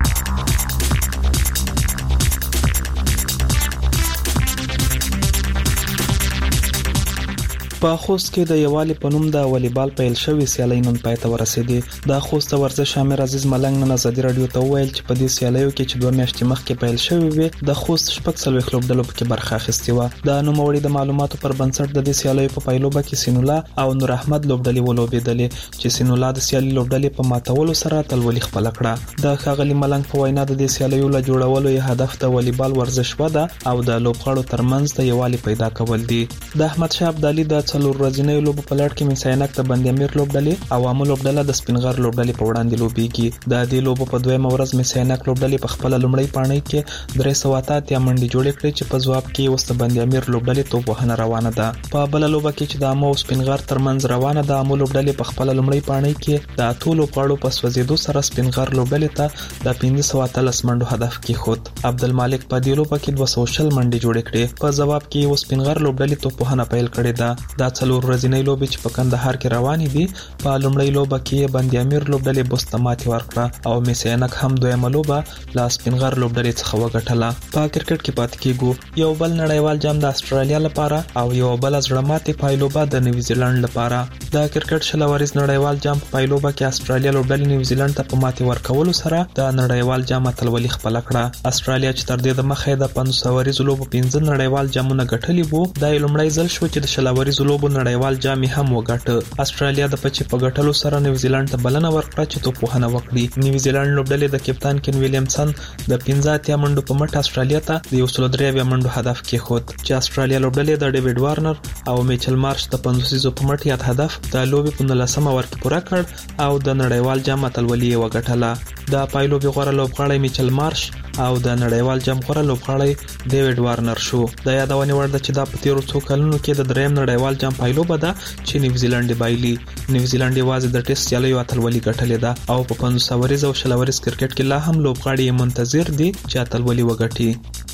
په خوست کې د یوالي په نوم د والیبال پیل شوی سیالي نن پای ته ورسېدي. د خوست ورزش امیر عزیز ملنګ نن ازادي رادیو ته ویل چې په دې سیالیو کې چې دوه میاشتې مخکې پیل شوی وي د خوست شپږ څلوېښت لوبډلو پکې برخه اخیستې وه. د نوموړي د معلوماتو پر بنسټ د دې سیالیو په پایلوبه کې سینولا او نور احمد لوبډلې ولوبېدلې چې سینولا د سیالي لوبډلې په ماتولو سره تلولي خپل کړه. د ښاغلي ملنګ په وینا د دې سیالیو له جوړولو یې هدف د والیبال ورزش وده او د لوبغاړو ترمنځ د یوالي پیدا کول دي. د احمد شاه ابدالي د څلور ورځې لوب په لړ کې مساینک د بندي امیر لوبډلې او عامه لوبډله د سپینغر لوبډلې په وړاندې لوبېږي. د دې لوب په دویمه ورځ مساینک لوبډلې په خپل لومړی پاڼۍ کې درې سوه اته اتیا منډې جوړې کړې چې په ځواب کې وسته بندي امیر لوبډلې توپ وهنه روانه ده. په بل لوب کې چې د عامه او سپینغر ترمنځ روانه ده عامه لوبډلې په خپل لومړی پاڼۍ کې د اتو لوبغاړو په سوځېدو سره سپینغر لوبډلې ته د پنځه سوه اتلس منډو هدف کېښود. عبدالمالک په دې لوب کې دوه سوه شل منډې جوړې کړې. په ځواب کې یو سپینغر لوبډلې توپ وهنه پیل کړې ده. دا څلور ورځې لوبې چې په کندهار کې روانې دي په لومړی لوبه کې بندي امیر لوبډلې بوسته ماتې ورکړه او میسینک هم دویمه لوبه لا سپینغر لوبډلې څخه وګټله. په کرکټ کې پاتې کېږو. یو بل نړیوال جام د استرالیا لپاره او یو بل زړه ماتې پایلوبه د نیوزیلند لپاره. د کرکټ شلوریز نړیوال جام په پایلوبه کې استرالیا لوبډلې نیوزیلند ته په ماتې ورکولو سره د نړیوال جام اتلولي خپل کړه. استرالیا چې تر دې د مخه د پنځه وریزو لوبو پنځه نړیوال جامونه ګټلي وو د لومړی ځل شو چې د شلوریزو لوبو نړیوال جام هم وګټه. استرالیا د پچې په ګټلو سره نیوزیلند ته بلنه ورکړه چې توپ وهنه وکړي. نیوزیلند لوبډلې د کپتان کین ویلیامسن د پنځه اتیا منډو په مټ استرالیا ته د یو سل درې اویا منډو هدف کېښود چې استرالیا لوبډلې د ډیوډ وارنر او میچل مارش د پنځوسیزو په مټ یاد هدف د لوبې په نولسمه ور کې پوره کړ او د نړیوال جام اتلولي یې وګټله. د پایلوبې غوره لوبغاړی میچل مارش او د نړیوال جام غوره لوبغاړی ډیوډ وارنر شو. د یادونې وړ ده چې دا په تیرو څو کلونو کې د دریم نړیوال جام پایلوبه ده چې نیوزیلند بایلی. نیوزیلند یوازې د ټیسټ سیالیو اتلولي ګټلې ده او په پنځوس وریز او شل وریز کرکټ کې لا هم لوبغاړي منتظر دي چې اتلولي وګټي.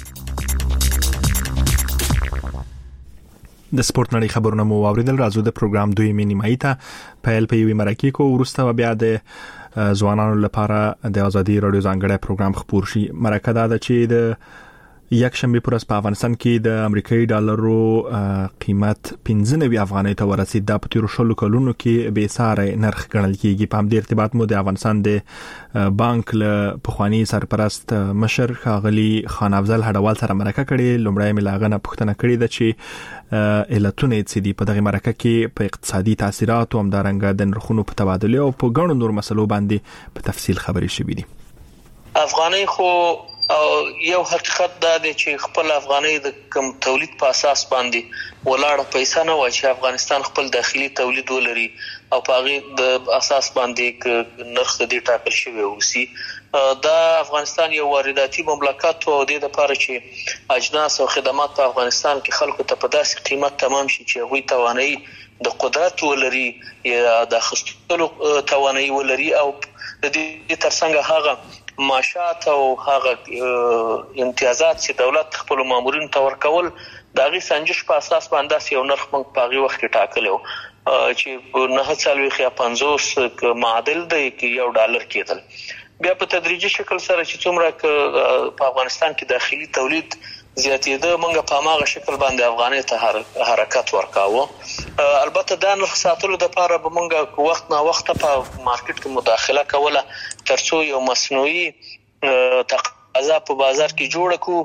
د سپورت نړۍ خبرونه مو واوریدل. راځو د پروګرام دوی مینیمای ته پیل په یوې مرکې کو ورسته بیا د ځوانانو لپاره د ازادي رادیو ځانګړی پروګرام خپور شي. مرکه دا ده چې د یک شنبه پر په افغانستان کې د امریکایي ډالرو قیمت پنځه نوي افغانۍ ته ورسید. د په تیرو شلو کلونو کې به ساره نرخ ګڼل کیږي. په همدې ارتباط مو د افغانستان د بانک له پخوانی سرپرست مشر ښاغلي خان افضل هډوال سره مرکه کړې. لومړی ملاغنه پوښتنه کړې ده چې علتونه څه دي په دغه مرکه کې په اقتصادي تاثیرات او همدارنګه د نرخونو په تبادله او په ګڼو نور مسلو باندې په تفصیل خبرې شوې دي. افغانۍ خو او یو حقیقت دا دی چې خپل افغانۍ د کم تولید په اساس باندې ولاړه پیسې نه وای چې افغانستان خپل داخلي تولید ولري او په هغه د اساس باندې نرخ د دې ټاکل شوی اوسي. دا افغانستان یو وارداتي مملکت او د لپاره چې اجناس او خدمات په افغانستان کې خلکو ته په داسې قیمت تمام شي چې هغوی توانایي د قدرت ولري یا د اخیستلو توانایي ولري او د دې ترڅنګ هغه معاشات او هغه امتیازات چې دولت خپل مامورین ته ورکول د هغې سنجش په اساس باندې یو نرخ موږ په هغې وخت کې ټاکلی و چې نهه څلوېښت یا پنځوس معادل دی کې یو ډالر کېدل. بیا په تدریجي شکل سره چې څومره په افغانستان کې داخلي تولید زیاتېده موږ په هماغه شکل باندې افغانۍ ته حرکت ورکاوه. البته دا نرخ ساتلو دپاره به موږ وخت نا وخته په مارکیټ کې مداخله کوله تر څو یو مصنوعي تقاضا په بازار کې جوړه کړو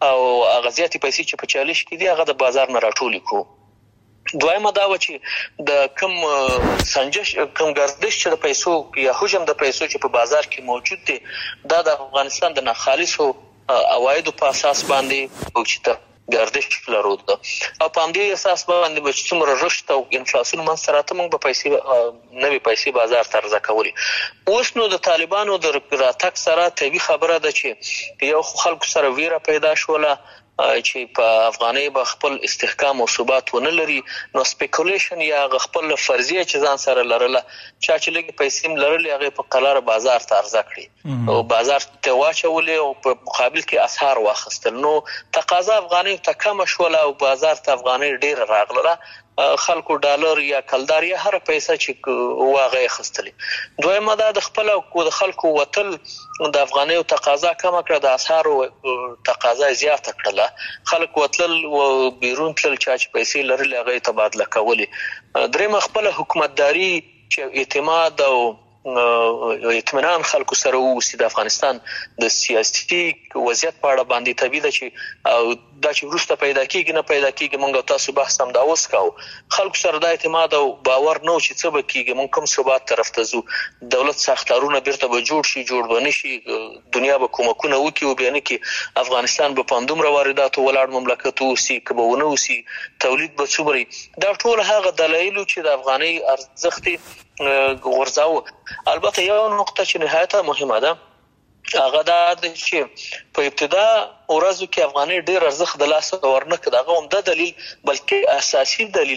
او غزياتي پیسې چې په چالش کې دي هغه د بازار نه راټول کو. دویمه دا و چې د کم سنجش کم گردش چې د پیسو یا حجم د پیسو چې په بازار کې موجود دي دا د افغانستان د ناخالصو عوایدو په اساس باندې او چې گردش لرو ده او په همدې اساس باندې چې څومره رشد او انفلاسیون من سره ته موږ په پیسې نوې پیسې بازار ته عرضه کولی. اوس نو د طالبانو د راتګ سره طبي خبره ده چې یو خلکو سره ویره پیدا شوله چې په افغانۍ به خپل استحکام او ثبات ونه لري نو سپیکولیشن یا خپل فرضیه چې ځان سره لرله چا چې لږ پیسې لرلې هغه په قلار بازار ته عرضه کړي او بازار ته واچولې او په مقابل کې اسعار واخیستل نو تقاضا افغانۍ ته کم شوله او بازار ته افغانۍ ډیر راغله خلکو ډالر یا کلدار یا هر پیسې چې واغې خستلې. دویمه دا د خپل او د خلکو وتل د افغانۍ تقاضا کم کړه د اسعارو تقاضا زیاته کړله خلک وتل او بیرون تل چا چې پیسې لرلې هغه تبادله کولې. درېمه خپل حکومتداري چې اعتماد او اطمینان خلکو سره ووسی د افغانستان د سیاسي وضعیت په اړه باندې طبيعي ده چې او دا چې وروسته پیدا کیږي نه پیدا کیږي موږ تاسو بحث هم دا اوس کوو خلکو سره د اعتماد او باور نو چې څه به کیږي موږ کوم ثبات طرف ته ځو دولت ساختارونه بیرته به جوړ شي جوړ بنه شي دنیا به کومکونه وکي او بیا نه کې افغانستان به پاندوم واردات ولاړ مملکت اوسي کبهونه اوسي تولید به څومره دا ټول هغه دلایل چې د افغاني ارزښت غورځاو. البته یو نقطه چې نهایت مهمه ده هغه دا چې په ابتدا ورځو کې افغاني ډیر ارزښت د لاس ورنه کړ هغه هم د دلیل بلکې اساسي دلیل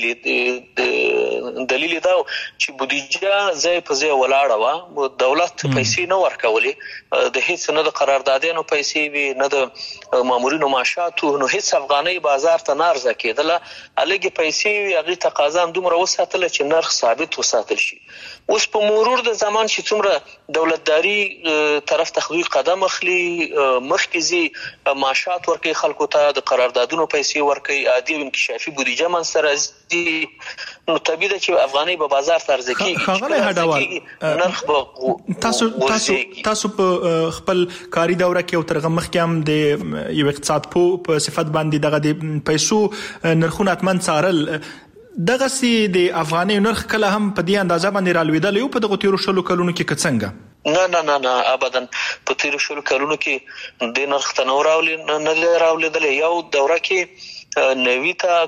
دلیل دا چې بودیجه ځای په ځای ولاړه و دولت پیسې نه ورکولې د هیڅ نه د قراردادونو پیسې وي نه د مامورینو معاشاتو نو هیڅ افغاني بازار ته نه عرضه کېدله الګي پیسې هغه تقاضا هم دومره وساتله چې نرخ ثابت وساتل شي. اوس په مرور د زمان چې څومره دولتداري طرف ته قدم اخلي مخکې معاشات ورکي خلکو ته د قراردادونو پیسې ورکي عادي انکشافي بودیجه من سره دي نو طبيعي ده چې افغاني په بازار ته عرضه کیږي. خغله هډاوال نرخ به تاسو تاسو تاسو په خپل کاری دوره کې او ترغه مخکې هم د یو اقتصاد په صفت باندې دغه د پیسو نرخونه اتمن څارل دغه سي د افغاني نرخ کله هم په دې اندازه باندې رالویدل یو په دغه تیرو شلو کلونو کې کڅنګ نه نه نه نه ابدا په تیرو شلو کلونو کې د نرخ تنور راولې نه راولېدل یو دوره کې نوي تا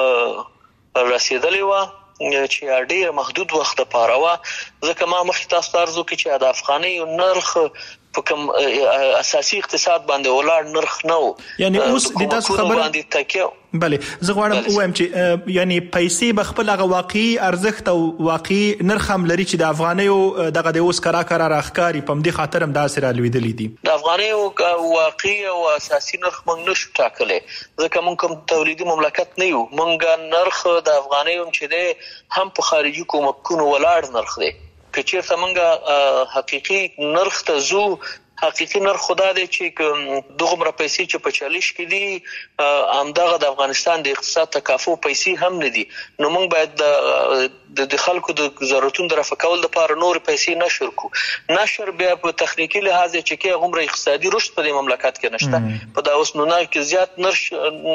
رسیدلې و چې ډېر محدود وخت لپاره و ځکه ما مخکې تاسو ته عرض وکړ چې د افغاني نرخ په کوم اساسي اقتصاد باندې ولاړ نرخ نه و یعنی اوس د تاسو خبره باندې تکیه بله زه غواړم وایم چې یعنی پیسې به خپل هغه واقعي ارزښت او واقعي نرخ هم لري چې د افغانیو دغه د اوس کرا کرا راخکاری په دې خاطر هم دا سره لویدلې دي د افغانیو واقعي او اساسي نرخ موږ نشو ټاکلې ځکه موږ کوم تولیدي مملکت نه یو موږ نرخ د افغانیو چې ده هم په خارجي کومکونو ولاړ نرخ دی که چیرته موږ حقيقي نرخ ته زو حقيقي نرخ خدا دې چې دغه پیسې چې په چالش کې دي همدغه د افغانستان د اقتصاد تکافو پیسې هم نه دي نو موږ باید د خلکو د ضرورتونو د رفع کول لپاره نور پیسې نشر کو نشر بیا په تخنیکی لحاظ چې کې غومره اقتصادي رشد په مملکت کې نشته په دا اوس نو نه کې زیات نرش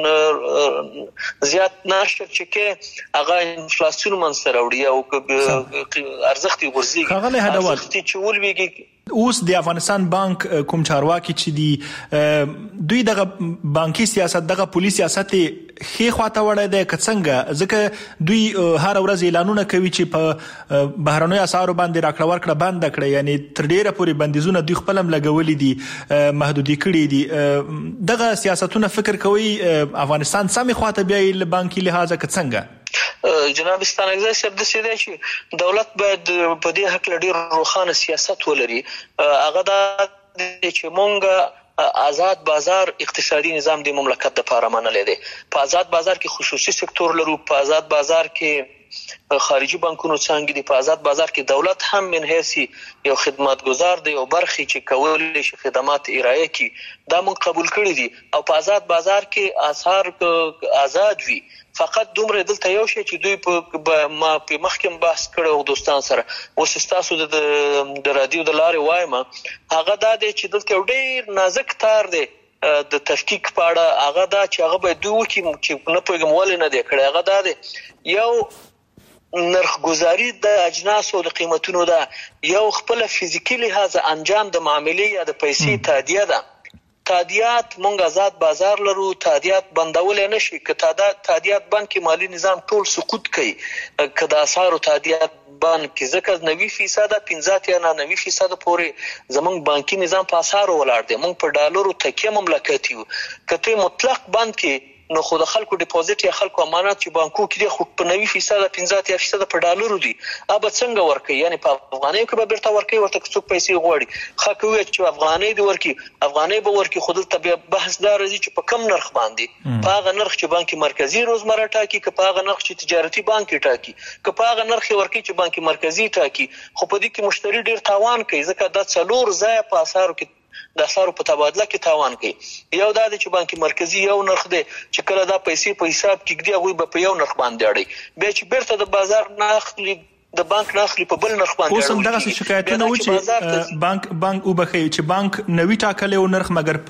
زیات نشر چې کې هغه انفلاسیون منځ راوړي او ارزښت ورزيږي هغه هداوال چې ولويږي اوس د افغانستان بانک کوم چارواکي چې دی دوی دغه بانکي سیاست دغه پولیس سیاست خې خواته وړي د کڅنګ ځکه دوی هر ورځ اعلانونه کوي چې په بهرنوي اسعارو باندې راکړه ورکړه بند کړي یعنی تر ډیره پورې بندیزونه دوی خپلم لګولې دي محدودي کړي دي دغه سیاستونه فکر کوي افغانستان سمې خواته بیا بانکي لحاظ کڅنګ جناب ستانګزی صاحب د سیده چې دولت باید په دې حق لري روخانه سیاست ولري هغه دا چې مونږ آزاد بازار اقتصادي نظام د مملکت لپاره منلې دي په آزاد بازار کې خصوصي سکتور لرو په آزاد بازار کې خارجي بانکونو څنګه دي په آزاد بازار کې دولت هم من هيسي یو خدماتګزار دی او برخي چې کولای شي خدمات ارائه کړي دا مون قبول کړی دي او په آزاد بازار کې اسعار آزاد وي فقط دومره دلته یو شی چې دوی په ما په مخکم بحث کړو دوستان سره اوس تاسو د د رادیو د لارې وایم هغه دا دی چې دلته ډېر نازک تار دی د تفکیک په اړه هغه دا چې هغه به دوی وکي چې نه پوهیږم ولې نه دی کړی. هغه دا دی یو نرخ گذاری د اجناس او د قیمتونو دا یو خپل فزیکی لحاظ انجام د معاملې یا د پیسې تادیه ده. تادیات مونږ آزاد بازار لرو، تادیات بندول نه شي. که تادیات بند کې مالی نظام ټول سقوط کوي، که د اسعارو تادیات بند کې ځکه نوي فیصد پنځه یا نوي فیصد پورې زمونږ بانکي نظام په اسعارو ولاړ دی. مونږ په ډالرو تکیه مملکت یو. که ته مطلق بند کې نو خو د خلکو ډیپوزیټ یا خلکو امانات چې بانکو کې دي خو په نوي فیصد پنځه یا فیصد په ډالرو دي، اب څنګه ورکي؟ یعنی په افغانۍ کې به بیرته ورکي ورته څوک پیسې غواړي خکوي چې افغانۍ دی ورکي افغانۍ به ورکي. خو دلته بیا بحث دا راځي چې په کم نرخ باندې، په هغه نرخ چې بانک مرکزی روزمره ټاکي، که په هغه نرخ چې تجارتي بانک ټاکي، که په هغه نرخ ورکي چې بانک مرکزی ټاکي. خو په دې کې مشتری ډیر تاوان کوي ځکه دا څلور ځای په اسعارو کې د اسعارو په تبادله کې تاوان کوي. یو دا دی چې بانک مرکزی یو نرخ دی چې کله دا پیسې په حساب کې ګډي هغه به په یو نرخ باندې اړي، بیا چې بیرته د بازار نه اخلي د بانک نه اخلي په بل نرخ باندې. اوس هم دغه شکایتونه و چې بانک بانک وبخي چې بانک نوي ټاکلې او نرخ مګر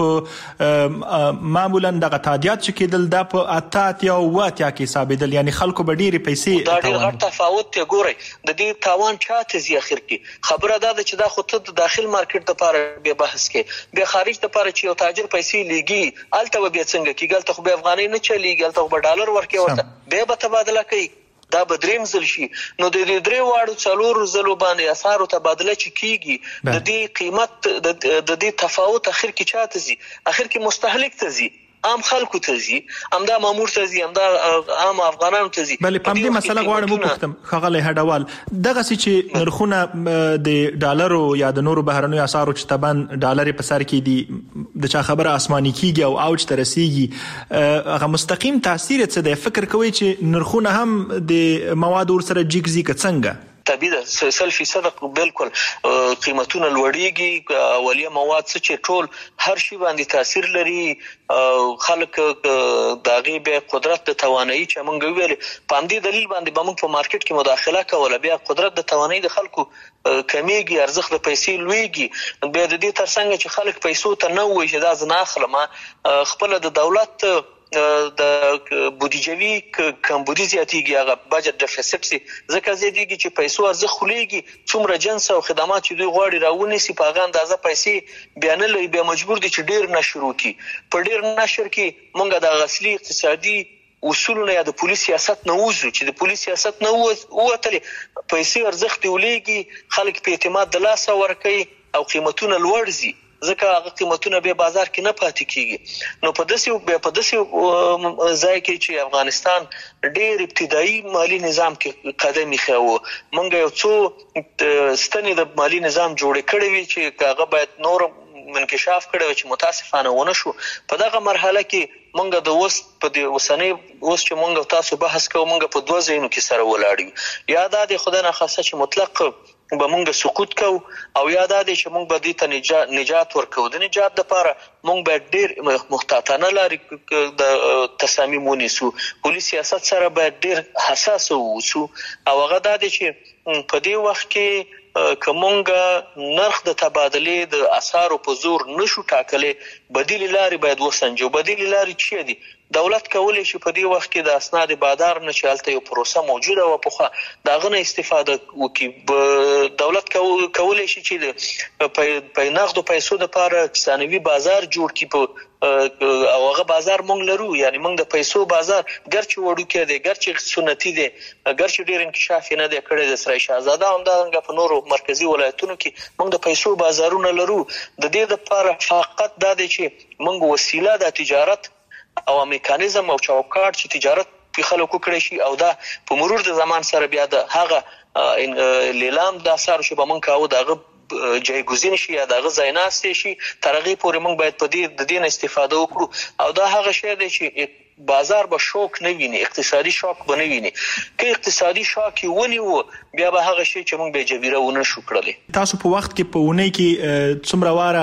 په معمولا دغه تادیات چې کېدل دا په اتات یا وات یا کې ثابتدل، یعنی خلکو به ډېری پیسې دا ډېر غټ تفاوت دی. ګورئ د دې تاوان چاته زی اخر کې خبره دا ده چې دا خو ته د داخل مارکیټ لپاره به بحث کې، به خارج لپاره چې یو تاجر پیسې لګي الته به څنګه کېږي؟ الته خو به افغانۍ نه چلیږي، الته به ډالر ورکي ورته به به تبادله کوي. دا به دریم ځل شي. نو د دې درې واړو څلور ځلو باندې اسعارو تبادله چې کیږي د دې قیمت د دې تفاوت اخر کې چاته زی؟ اخر کې مستهلک ته زی، عام خلکو ته زی، همدا مامور ته زی، همدا عام افغانانو ته زی. بلې په دې مسله غواړم وپوښتم خغله هډوال دغه چې نرخونه د ډالرو یا د نورو بهرنیو اسعارو چې تبان ډالر په سر کې دي د چا خبره آسماني کیږي او اوج ته رسیږي، هغه مستقیم تاثیر څه دی؟ فکر کوي چې نرخونه هم د مواد ور سره جګزي که څنګه؟ طبيعي ده سل فیصد بالکل قیمتونه لوړیږي. اولیه مواد څه چې ټول هر شی باندې تاثیر لري. خلک داغي به قدرت د توانایي چې موږ ویل په دې دلیل باندې به موږ په مارکیټ کې مداخله کوله، بیا قدرت د توانایي د خلکو کمیږي، ارزښت د پیسې لویږي. بیا د دې ترڅنګ چې خلک پیسو ته نه وایي چې دا زنا اخلم، خپل د دولت د بودیجوي کمبودي زیاتیږي، هغه بجټ ډیفیسټ سي ځکه زیاتیږي چې پیسو ارزښت خولېږي، څومره جنس او خدمات چې دوی غواړي راونی سي په هغه اندازه پیسې بیا نه لري، بیا مجبور دي چې ډیر نشر وکړي. په ډیر نشر کې مونږ د غسلی اقتصادي اصولونه یا د پولیس سیاست نه وځو چې د پولیس سیاست نه ووتلې پیسې ارزښت ولېږي، خلک په اعتماد د لاس ورکوي او قیمتونه لوړ زی ځکه هغه قیمتونه به بازار کې نه پاتې کیږي. نو په داسې به په داسې ځای کې چې افغانستان ډېر ابتدایي مالی نظام کې قدم ایښی و، مونږ یو څو ستنې د مالی نظام جوړې کړې وي چې هغه باید نور انکشاف کړی و چې متاسفانه ونه شو. په دغه مرحله کې مونږ د اوس په دې اوسنۍ اوس چې مونږ تاسو بحث کوو مونږ په دوه ځایونو کې سره ولاړ یو، یا دا د خدای نه خاصه چې مطلق به مونږ سقوط کو او یا دا چې مونږ به دې ته نجات, نجات ورکو. د نجات لپاره مونږ به ډېر محتاطانه لارې د تصامیم ونیسو، پولیس سیاست سره به ډېر حساس اوسو او هغه دا چې په دې وخت کې کومونګه نرخ د تبادلې د اسعارو په زور نشو ټاکلې، بدیل لارې باید وسنجو. بدیل لارې چی دي؟ دولت کولای شي په دې وخت کې د اسناد بازار نه چالتې یو پروسه موجوده و په خو داغه نه استفاده وکړي. دولت کولای شي چې په نقد پیسو د لپاره ثانوي بازار جوړ کړي په او هغه بازار مونږ لرو، یعنی مونږ د پیسو بازار ګرچې وړوکی دی، ګرچې سنتي دی، ګرچې ډېر انکشاف نه دی کړی د سرای شهزاده، همدارنګه په نورو مرکزي ولایتونو کې مونږ د پیسو بازارونه لرو. د دې لپاره فقط دا دی چې مونږ وسیله د تجارت او میکانیزم او چوکاټ چې تجارت په خلکو کړی شي او دا په مرور د زمان سره بیا د هغه لیلام د اثر شي به مونږ کاوه دغه جایګزین شي یا دغه ځایناستې شي ترغه پورې مونږ باید په دې د دین استفاده وکړو او دا هغه شی دی چې بازار به شوک نه ویني، اقتصادي شوک به نه ویني. که اقتصادي شوک ونی وو بیا به هغه شی چې مونږ به جبیره ونه شو کړلې. تاسو په وخت کې په ونی کې څومره واره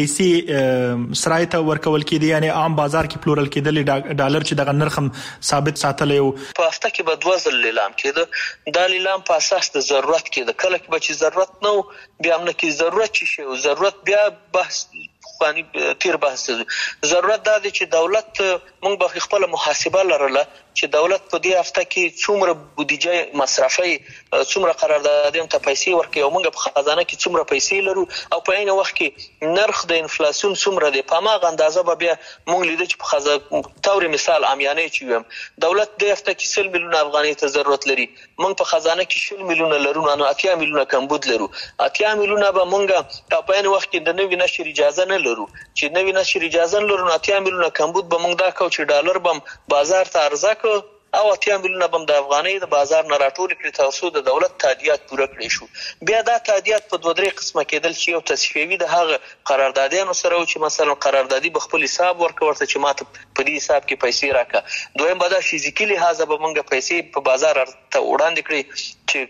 پیسې سرای ته ورکول کېدي، یعنی عام بازار کې پلورل کېدل ډالر چې دغه نرخ هم ثابت ساتلی و؟ په هفته کې به دوه ځل لیلام کېده. دا لیلام په اساس د ضرورت کېده، کله کې به چې ضرورت نه و بیا هم نه کې ضرورت چې شي او ضرورت بیا بحث باندې تیر بحث ضرورت دا دی چې دولت موږ به خپل محاسبه لرله چې دولت په دې هفته کې څومره بودیجه مصرفي څومره قراردادیم ته پیسې ورکړي او موږ په خزانه کې څومره پیسې لرو او په عین وخت کې نرخ د انفلیسیون څومره دی په ماغه اندازه به بیا موږ لیدل چې په خزانه تور مثال عامیانه چې ویم دولت د هفته کې سل میلیون افغانۍ ته ضرورت لري موږ په خزانه کې شل میلیون لرو نو اتیا میلیون کمبود لرو اتیا میلیون به موږ په عین وخت کې د نوې نشر اجازه نه لرو چې نوې نشر اجازه لرو نو اتیا میلیون کمبود به موږ دا کو چې ډالر بم بازار ته عرضه کو او اتیا میلیون بم د افغانۍ د بازار نه راټول کړي تاسو د دولت تادیات پوره کړی شو بیا دا تادیات په دوه درې قسمه کېدل چې یو تصفیوي د هغه قراردادیانو سره او چې مثلا قراردادي به خپل حساب ورکورته چې ماته په دې حساب کې پیسې راکا دویم به دا فزیکي لحاظه به موږ پیسې په بازار ته وړاندې کړي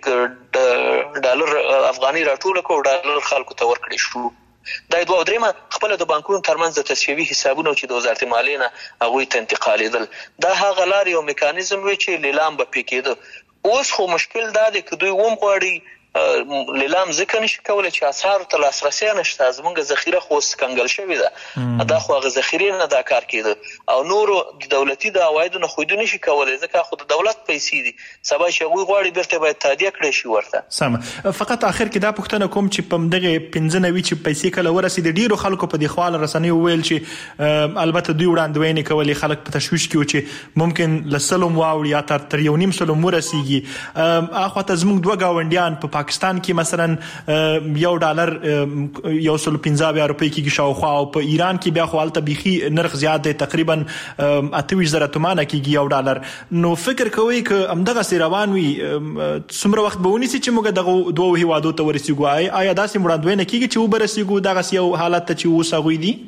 چې ډالر افغانۍ راټول کړو ډالر خلکو ته ورکړي شو دا دوه درېمه خپل د بانکونو ترمنځ د تصفیوي حسابونو چې د وزارت مالیې نه هغوی ته انتقالېدل دا هغه لارې او میکانیزم وي چې لیلام به پې کېده اوس خو مشکل دا دی که دوی وم غواړي لیلام ځکه نشي کولی چې اسعارو ته لاسرسی نشته زموږ ذخیره خو اوس کنګل شوې ده دا خو هغه ذخیرې نه دا کار کېده او نورو د دولتي د عوایدو نه خو دوی نشي کولی ځکه خو د دولت پیسې دي سبا چې هغوی غواړي بیرته باید تادیه کړی شي ورته سمه فقط آخر کې دا پوښتنه کوم چې په همدغې پنځه نوي چې پیسې کله ورسېدې ډېرو خلکو په دې خوا له رسنیو وویل چې البته دوی وړاندوینې کولې خلک په تشویش کې و چې ممکن له سلو واوړي یا تر یو نیم سلو ورسېږي اخواته زموږ دوه ګاونډیان په پاکستان کې مثلا یو ډالر یو سل پنځه اویا روپۍ کېږي شاوخوا او په ایران کې بیا خو هلته بیخي نرخ زیات دی تقریبا اته ویشت زره تومانه کېږي یو ډالر نو فکر کوئ که همدغسې روان وي څومره وخت به ونیسي چې موږ دغو دوو هیوادو ته ورسېږو آیا داسې وړاندوینه کېږي چې وبرسېږو دغسې یو حالت ته چې اوس هغوی دي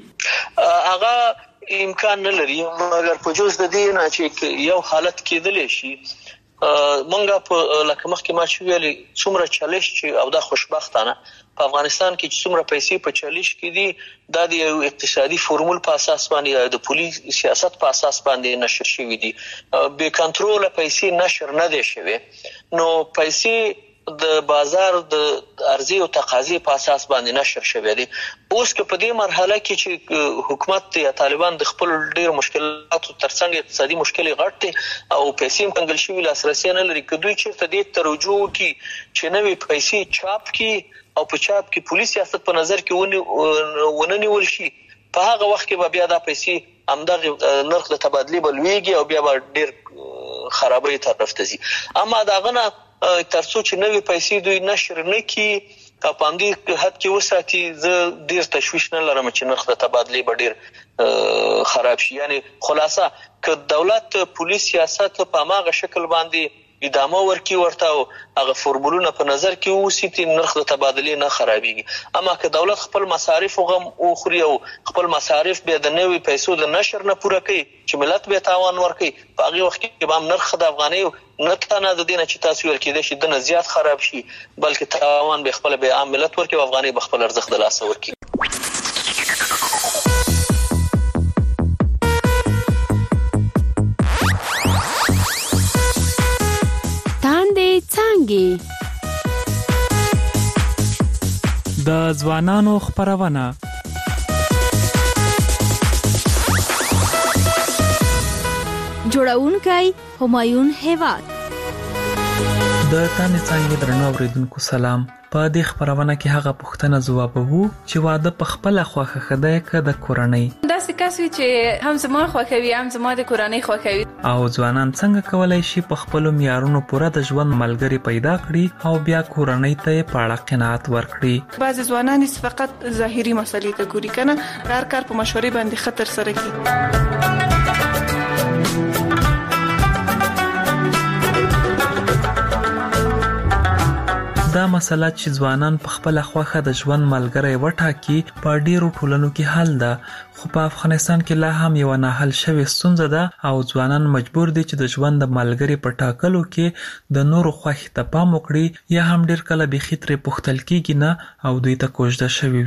هغه امکان نه لري مګر په جز د دې نه چې یو حالت کېدلی شي مونږه په لکه مخکې ما چې ویلې څومره چالش چې او دا خوشبختانه په افغانستان کې چې څومره پیسې په چالش کې دي دا د یو اقتصادي فورمول په اساس باندې د پولي سیاست په اساس باندې نشر شوي دي بې کنټروله پیسې نشر نه دی شوی نو پیسې د بازار د عرضې او تقاضې په اساس باندې نشر شوی دی اوس که په دې مرحله کې چې حکومت یا طالبان د خپل ډېر مشکلاتو ترڅنګ اقتصادي مشکل غټ دي او پیسې هم کنګل شوي لاسرسی نه لري که دوی چېرته دې ته رجوع وکړي چې نوې پیسې چاپ کړي او په چاپ کې پولي سیاست په نظر کې ونه نیول شي په هغه وخت کې به بیا دا پیسې همدغه نرخ د تبادلې به لویږي او بیا به ډېر خرابۍ طرف ته ځي اما د هغه نه ترڅو چې نوې پیسې دوی نشر نه کړي او په همدې حد کې وساتي زه ډېر تشویش نه لرم چې نرخ د تبادلې به ډېر خراب شي یعنې خلاصه که دولت پولي سیاست په هماغه شکل باندې ادامه ورکړي ورته او هغه فورمولونه په نظر کې وساتي نرخ د تبادلې نه خرابېږي اما که دولت خپل مصارف غم وخوري او خپل مصارف بیا د نوې پیسو د نشر نه پوره کوي چې ملت به تاوان ورکړي په هغې وخت کې به هم نرخ د افغانۍ نه تنه د دې نه چې تاسو ویل کېدای شي دنه زیات خراب شي بلکې تاوان به خپل به عام ملت ورکړي او افغانۍ به خپل ارزښت د لاسه ورکړي د ځوانانو خبرونه جوړونکی همایون هیواد د تانې څنګه درنو اوریدونکو سلام په دې خبرونه کې هغه پوښتنه ځوابوو چې واده په خپل خوخه خدای ک د کورنۍ داسې کس وي چې هم زما خوښوي هم زما د کورنۍ خوښوي او ځوانان څنګه کولای شي په خپل معیارونو پوره د ژوند ملګری پیدا کړي او بیا کورنۍ ته په اړه قناعت ورکړي بعض ځوانان فقط ظاهري مسلې ته ګوري کنه هر کار په مشورې باندې خطر سره کوي دا مسله چې ځوانان په خپل خوخه د ژوند ملګری وټاکي په ډیرو ټولنو کې حل ده خو په افغانستان کې لا هم یو نه حل شوی ستونزه ده او ځوانان مجبور دي چې د ژوند د ملګری په ټاکلو کې د نورو خوښې ته پام وکړي یا هم ډیر کله به خطرې پختل کېږي نه او دوی ته کوژده شوی وي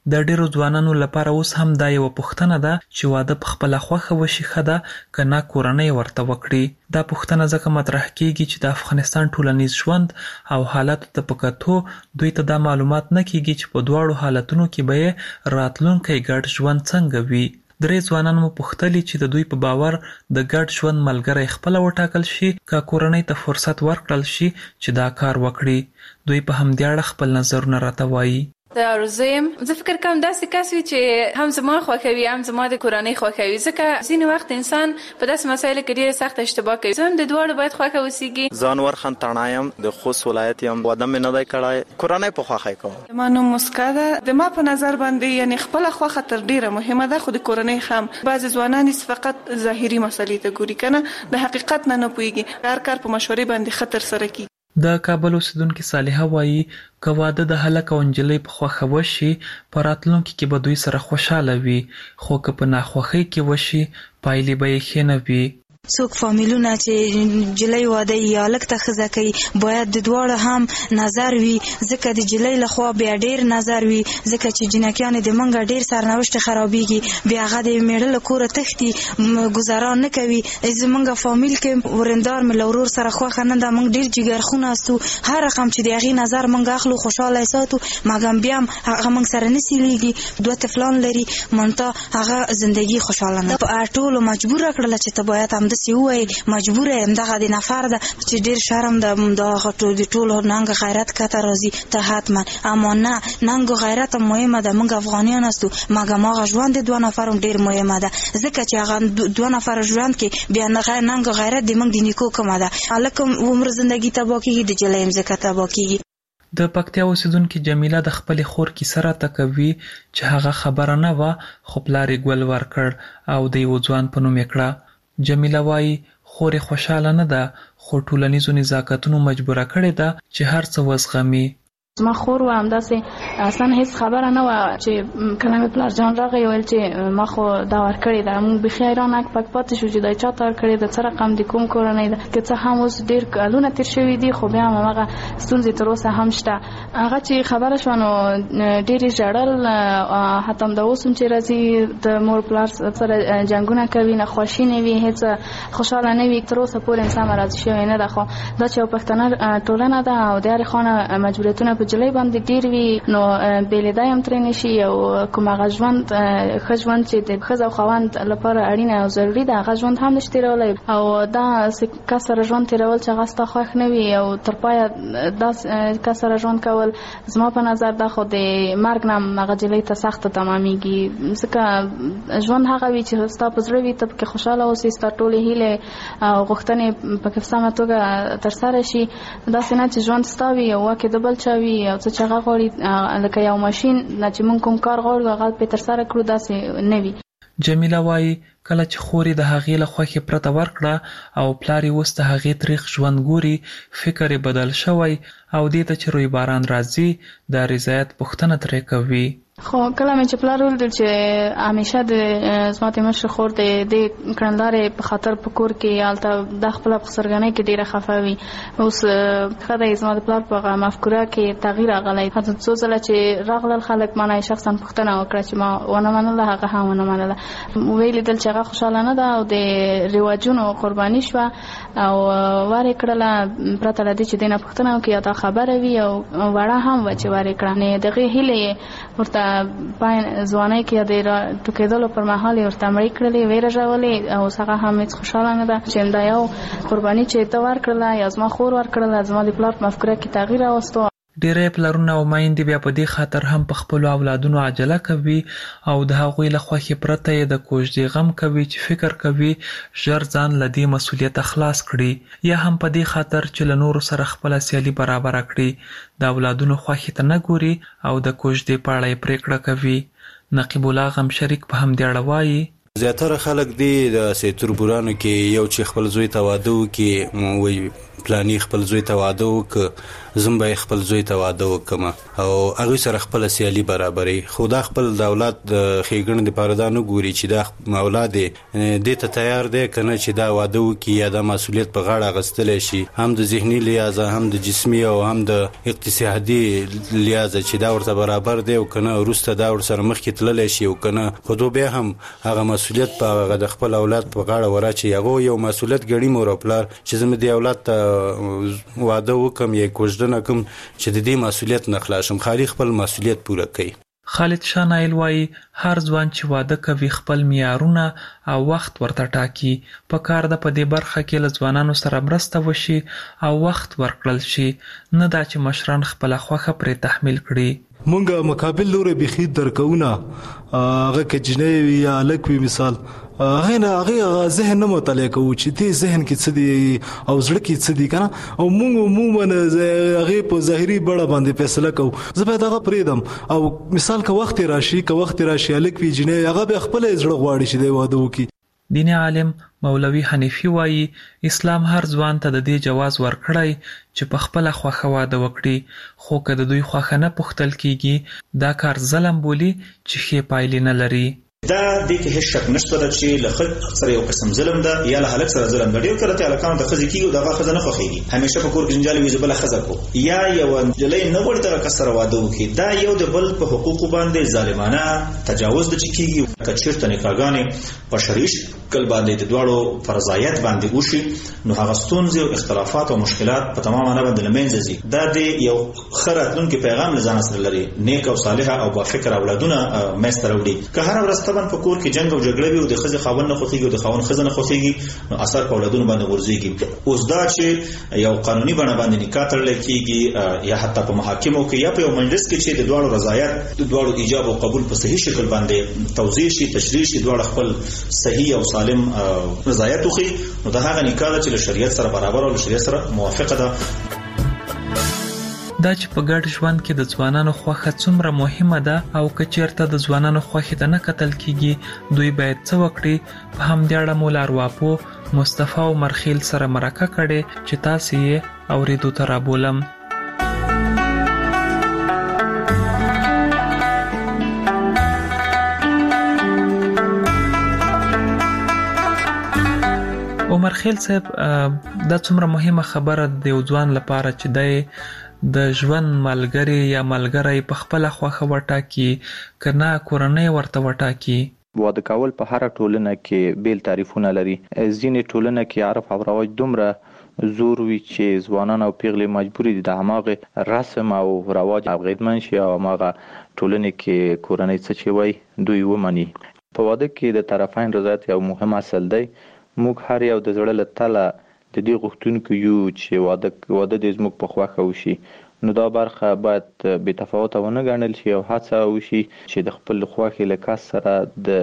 د ډیرو ځوانانو لپاره اوس هم دا یو پوښتنه ده چې واده په خپل خوخه وشي خده کنا کورنۍ ورته وکړي. دا پوښتنه ځکه مطرح کیږي چې د افغانستان ټولنیز ژوند او حالت ته پکاتو دوی ته دا معلومات نه کیږي چې په دواړو حالتونو کې به راتلونکي ګډ ژوند څنګه وي. درې ځوانان مو پوښتلي چې د دوی په باور د ګډ ژوند ملګری خپل وټاکل شي که کورنۍ ته فرصت ورکړل شي چې دا کار وکړي. دوی په همدې اړه خپل نظرونه راته وایي. د روزیم زه فکر کوم داسې کس وي چې هم زما خوښوي هم زما د کورنۍ خوښوي، ځکه ځینې وخت انسان په داسې مسایلو کې ډېره سخت اشتباه کوي. زه هم د دواړو باید خوښه اوسېږي. ځانور خان تڼا یم، د خوست ولایت یم، واده مې نه دی کړی، کورنۍ په خوښۍ کوم. زما نوم مسکا ده. د ما په نظر باندې یعنې خپله خوښه تر ډېره مهمه ده، خو د کورنۍ هم بعضې ځوانان فقط ظاهري مسلې ته ګوري که نه د حقیقت نه نه پوهېږي، هر کار په مشورې باندې ښه ترسره کړي. د کابل اوسیدونکي صالحه وایي که واده د هلک او نجلۍ په خوښه وشي په راتلونکي کې به دوی سره خوشحاله وي، خو که په ناخوښۍ کې وشي پایلې به یې ښې نه وي. څوک فامیلونه چې جلۍ واده یا هلک ته ښځه کوي باید د دواړو هم نظر وي، ځکه د جلۍ لخوا بیا ډېر نظر وي، ځکه چې جنکیانې د منګه ډېر سرنوشت خرابېږي، بیا هغه د میړه له کوره تښتي، ګزاران نه کوي. زمونږ فامیل کې ورندار مې له ورور سره خوښه نه ده، موږ ډېر جګرخونه استو، هر رقم چې د هغې نظر موږ اخلو خوشحاله یې ساتو، مګم بیا هم هغه موږ سره نه سیلیږي. دوه طفلان لري، منتها هغه زندګي خوشحاله نه. په ټولو مجبوره کړله چې ته باید همداسې ووایي مجبوره یم، دغه د نفر ده چې ډېر شرم ده، دغه د ټولو ننګ غیرت کته راځي ته حتما. اما نه، ننګ غیرت هم مهمه ده، موږ افغانیان هستو، مګم هغه ژوند د دوه نفر هم ډېر مهمه ده، ځکه چې هغه دوه نفر ژوند کې بیا ننګ غیرت د موږ د نیکو کومه ده. هلک هم عمر زندګي تباه کېږي، د جلۍ هم ځکه تباه کېږي. د پکتیا اوسیدونکي جمیله د خپلې خور کیسه راته کوي چې هغه خبره نه وه خو پلار یې ګل ورکړ او د یوه ځوان په نوم یې کړه. جمیله وایي خور یې خوشحاله نه ده خو ټولنیزو نزاکتونو مجبوره کړې ده چې هر څه وزغمي. زما خور و همداسې اصلا هیڅ خبره نه وه چې کله مې پلار جان راغی ویل چې ما خو دا ورکړې ده، موږ بیخي حیران اک پک پاتې شو چې دا چا ته ورکړې ده، څه رقم د کوم کورنۍ ده، که څه هم اوس ډېر کلونه تېر شوي دي خو بیا هم هماغه ستونزې تر اوسه هم شته. هغه چې خبره شوه نو ډېرې ژړل، حتی همدا اوس هم چې راځي د مور پلار سره جنګونه کوي، ناخواشي نه وي، هېڅ خوشحاله نه وي، تر اوسه پورې انسان راضي شوی نه ده. خو دا چې یو پښتنه ټولنه ده او د هرې خوا مجبوریتونه په جلۍ باندې ډېر وي نو بېلېدا یې هم ترې نه شي، او کوم هغه ژوند ښه ژوند چې د ښځه او خاوند لپاره اړینه او ضروري ده هغه ژوند هم نشي تېرولی، او دا کس سره ژوند تېرول چې هغه ستا خوښ نه وي او تر پایه دا کس سره ژوند کول زما په نظر دا خو د مرګ نه هم هغه جلۍ ته سخته تمامېږي، ځکه ژوند هغه وي چې ستا په زړه وي، ته پکې خوشحاله اوسې، ستا ټولې هیلې او غوښتنې پکې په سمه توګه ترسره شي. داسې نه چې ژوند ستا وي او واک د بل چا وي او څه چې هغه غواړي لکه یو ماشین نه چې موږ کوم کار غواړو هغه پرې ترسره کړو، داسې نه وي. جمیله وایي کله چې خور یې د هغې له خوښې پرته ورکړه او پلار یې اوس د هغې تریخ ژوند ګوري، فکر یې بدل شوی او دې ته چې روی باران راځي د رضایت پوښتنه ترې کوي. خو کله مې چې پلار ولیدل چې همیشه د زما د مشر خور د دې کړندارې په خاطر په کور کې هلته دا خپله په سرګنۍ کې ډېره خفه وي، اوس ښه دی زما د پلار په مفکوره کې تغییر راغلی، حتی څو ځله چې راغلل خلک ما نه شخصا پوښتنه وکړه چې ما ونه منله، هغه هم ونه منله، ویې لیدل چې هغه خوشحاله نه ده او د رواجونو قرباني شوه او ور یې کړله پرته له دې چې دې نه پوښتنه وکړي یا دا خبره وي او وړه هم وه چې ور یې کړه، نو د هغې هیلې یې ورته پای ځوانۍ کې د ټوکېدلو پر مهال یې ورته مړې کړلې، ویې رژولې او اوس هغه هم هېڅ خوشحاله نه ده چې دا یو قرباني چې ته ورکړله یا زما خور ورکړله زما د پلار په مفکوره کې تغییر راوستو. ډېری پلرونه او میندې بیا په دې خاطر هم په خپلو اولادونو عجله کوي او د هغوی له خوښې پرته یې د کوژدې غم کوي چې فکر کوي ژر ځان له دې مسؤلیته خلاص کړي، یا هم په دې خاطر چې له نورو سره خپله سیالي برابره کړي، د اولادونو خوښې ته نه ګوري او د کوژدې په اړه یې پرېکړه کوي. نقیب الله غم شریک په همدې اړه وایي زیاتره خلک دی د سیتوربورانو کې یو چې خپل زوی ته واده وکړي وایي پلاني خپل زوی ته واده وکړه، زم به خپل زوی ته واده وکم او هغه سره خپل سیالي برابرې خو دا خپل د اولاد د خېګړې لپاره دا نه ګوري چې دا اولاد دې ته تیار دی کنه چې دا واده وکي یا د مسولیت په غاړه غستل شي هم د ذهني لحاظ هم د جسمي او هم د اقتصادي لحاظ چې دا ورته برابر دی او کنه ورسته دا ور سره مخکې تللی شي او کنه خو دوی بیا هم هغه مسولیت په هغه د خپل اولاد په غاړه وراچي هغه یو مسولیت ګڼي مور او پلار چې زموږ د اولاد ته واده وکم یا کوژدنه کوم چې د دې مسولیت نه خلاصم خالي خپل مسولیت پوره کوي. خالد شاه نایل وایي هر ځوان چې واده کوي خپل معیارونه او وخت ورته ټاکي په کار د په دې برخه کې له ځوانانو سره مرسته وشي او وخت ورکړل شي نه دا چې مشران خپل خوخه پرې تحمیل کړي. مونږه مقابل لوري بخي درکونه هغه کې جنې یا لکوي مثال هغه نه هغه ذهن نه مطالعه کوي چې دې ذهن کې څه دي او زړه کې څه دي کنه او مونږ عموما هغه په ظاهري بڑا باندې فیصله کوو زه به دا پریدم او مثال که وخت راشي که وخت راشي لکوي جنې هغه به خپل زړه غواړي چې دی واده وکړي. دیني عالم مولوی حنیفی وایي اسلام هر ځوان ته د دې جواز ورکړی چې په خپل خوښه واده وکړي خو که د دوی خوښه نه پوښتل کیږي دا کار ظلم بولی چې ښې پایلې نه لري. دا د کې هیڅ شک نشته چې له خلک سره یو قسم ظلم ده یا له هلک سره ظلم ده. ډیر کله ته الکان د خزي کیږي دغه خزه نه خوخيږي همیشه په کور کې جنجال وي زبل خزه کو یا یو جلې نه وړي تر کسر واده وکي دا یو د بل په حقوق باندې ظالمانه تجاوز د چکیږي کچیرته نکاګانې په شریش کل باندې د دوړو فرضایت باندې وشي نو هغه ستونزې او اختلافات او مشکلات په تمامه نه باندې لمنځه ځي. دا د یو خراتلون کې پیغام لزان سره لري نیک او صالحه او با فکر اولادونه مستر وړي که هر ورځ طبعا په کور کې جنگ او جګړه وي او د خزه خاون نه خوخيږي او د خاون خزه نه خوخيږي نو اثر په اولادونو باندې ورځيږي. اوس دا چې یو قانوني بڼه باندې نکاح تړل کیږي یا حتی په محاکمو کې یا په یو مجلس کې چې د دوړو رضایت د دوړو ایجاب او قبول په صحیح شکل باندې توضیح شي تشریح شي دوړ خپل صحیح او سالم رضایت وخی نو دا هغه نکاح چې له شریعت سره برابر او له شریعت سره موافقه ده. دا چې په ګډ ژوند کې د ځوانانو خوښه څومره مهمه ده او که چیرته د ځوانانو خوښې ته نه کتل کیږي دوی باید څه وکړي. په همدې اړه مولا ارواپو مصطفی او مرخیل سره مرکه کړې چې تاسو یې اوریدو ته رابولم. عمر خیل صاحب دا څومره مهمه خبره د یو ځوان لپاره چې دی د ژوند ملګری یا ملګری په خپل خوښه وټاکي کنه کورنۍ ورته وټاکي. واده کول په هر ټولنه کې بیل تعریفونه لري. ځینې ټولنه کې عرف او رواج دومره زور وی چې ځوانان او پیغلې مجبوري دي د هماغه رسم او رواج اغیدمن شي او هماغه ټولنه کې کورنۍ څه چې وای دوی ومني. په واده کې د طرفین رضایت یو مهم اصل دی. موږ هر یو د زړه له تله د دې غوښتونکو یو چې واده واده د زموږ په خوښه وشي نو دا برخه باید بې تفاوته ونه ګڼل شي او هڅه وشي چې د خپل خوښې له کس سره د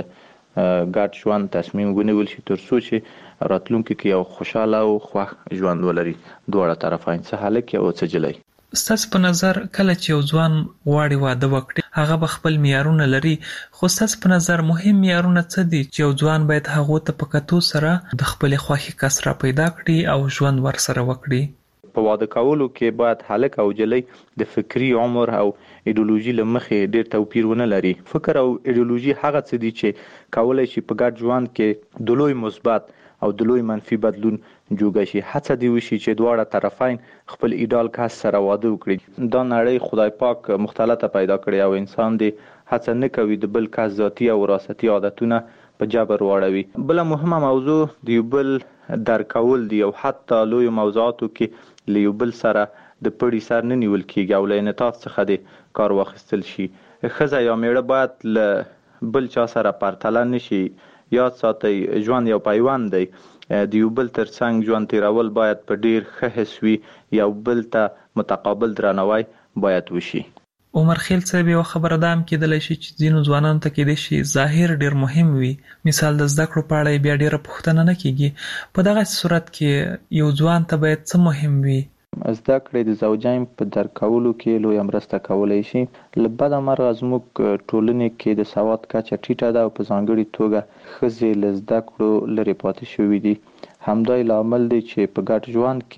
ګډ ژوند تصمیم ونیول شي تر څو چې راتلونکي کې یو خوشاله او خوښ ژوند ولري دواړه طرفین څه هلک او څه جلۍ. ستاسو په نظر کله چې یو ځوان غواړي واده وکړي هغه به خپل معیارونه لري خو ستاسو په نظر مهم معیارونه څه دي چې یو ځوان باید هغه ته په کتو سره د خپل خوښي کس را پیدا کړي او ژوند ورسره وکړي. په واده کولو کې باید هلک او جلۍ د فکری عمر او ایدئولوژي له مخې ډېر توپیر ونه لري. فکر او ایدئولوژي هغه څه دي چې کولای شي په ګډ ژوند کې د لوی مثبت او د لوی منفي بدلون جوړ شي. هڅه دی وشي چې دواړه طرفین خپل ایدال کس سره واده وکړي. دا نړۍ خدای پاک مختلطه پیدا کړې او انسان دی هڅه نه کوي د بل کس ذاتی او وراثتي عادتونه په جبر واړوي. بل مهمه موضوع د یو بل درکول دی او حتی لوی موضوعاتو کې له یو بل سره د پړی سر نه نیول کیږي او له انعطاف څخه د کار واخیستل شي. ښځه یا میړه باید له بل چا سره پرتله نشي. یاد ساتئ ژوند یو پیوند دی. د یو بل ترڅنګ ژوند تیرول باید په ډیر ښه حس وي. یو بل ته متقابل درناوی باید وشي. عمر خیل صاحب یو خبره ده هم کېدلی شي چې ځینو ځوانانو ته کېدای شي ظاهر ډېر مهم وي. مثال د زده کړو په اړه بیا ډېره پوښتنه نه کېږي. په دغه صورت کې یو ځوان ته باید څه مهم وي؟ زده کړې د زوجین په درک کولو کې لویه مرسته کولی شي. له بده مرغه زموږ ټولنې کې د سواد کچه ټیټه ده او په ځانګړې توګه ښځې له زده کړو لرې پاتې شوي دي. همدا لامل دی چې په ګډ ژوند کې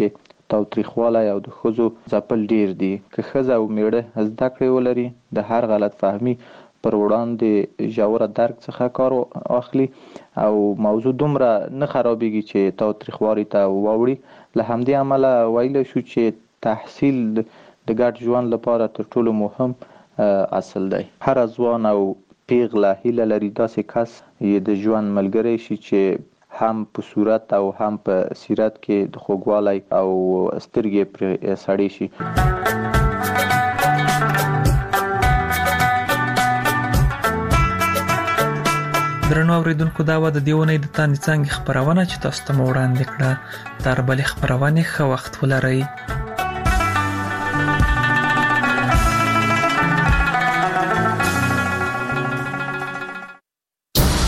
تاوتریخوالی او د ښځو ځپل ډیر دي. که ښځه او میړه زده کړې ولري د هر غلط فهمي پر وړاندې ژوره درک څخه کار واخلي او موضوع دومره نه خرابېږي چې تاوتریخوالي ته واوړي. له همدې امله ویلی شو چې تحصیل د ګډ ژوند لپاره تر ټولو مهم اصل دی. هر ځوان او پیغله هیله لري داسې کس یې د ژوند ملګری شي چې هم په صورت او هم په سیرت کې د خوږوالی او سترګې پرې سړې شي. درنو اوریدونکو، دا و د دې اونۍ د تاندې څانګې خپرونه چې تاسو ته مو وړاندې کړه. تر بلې خپرونې ښه وخت ولرئ.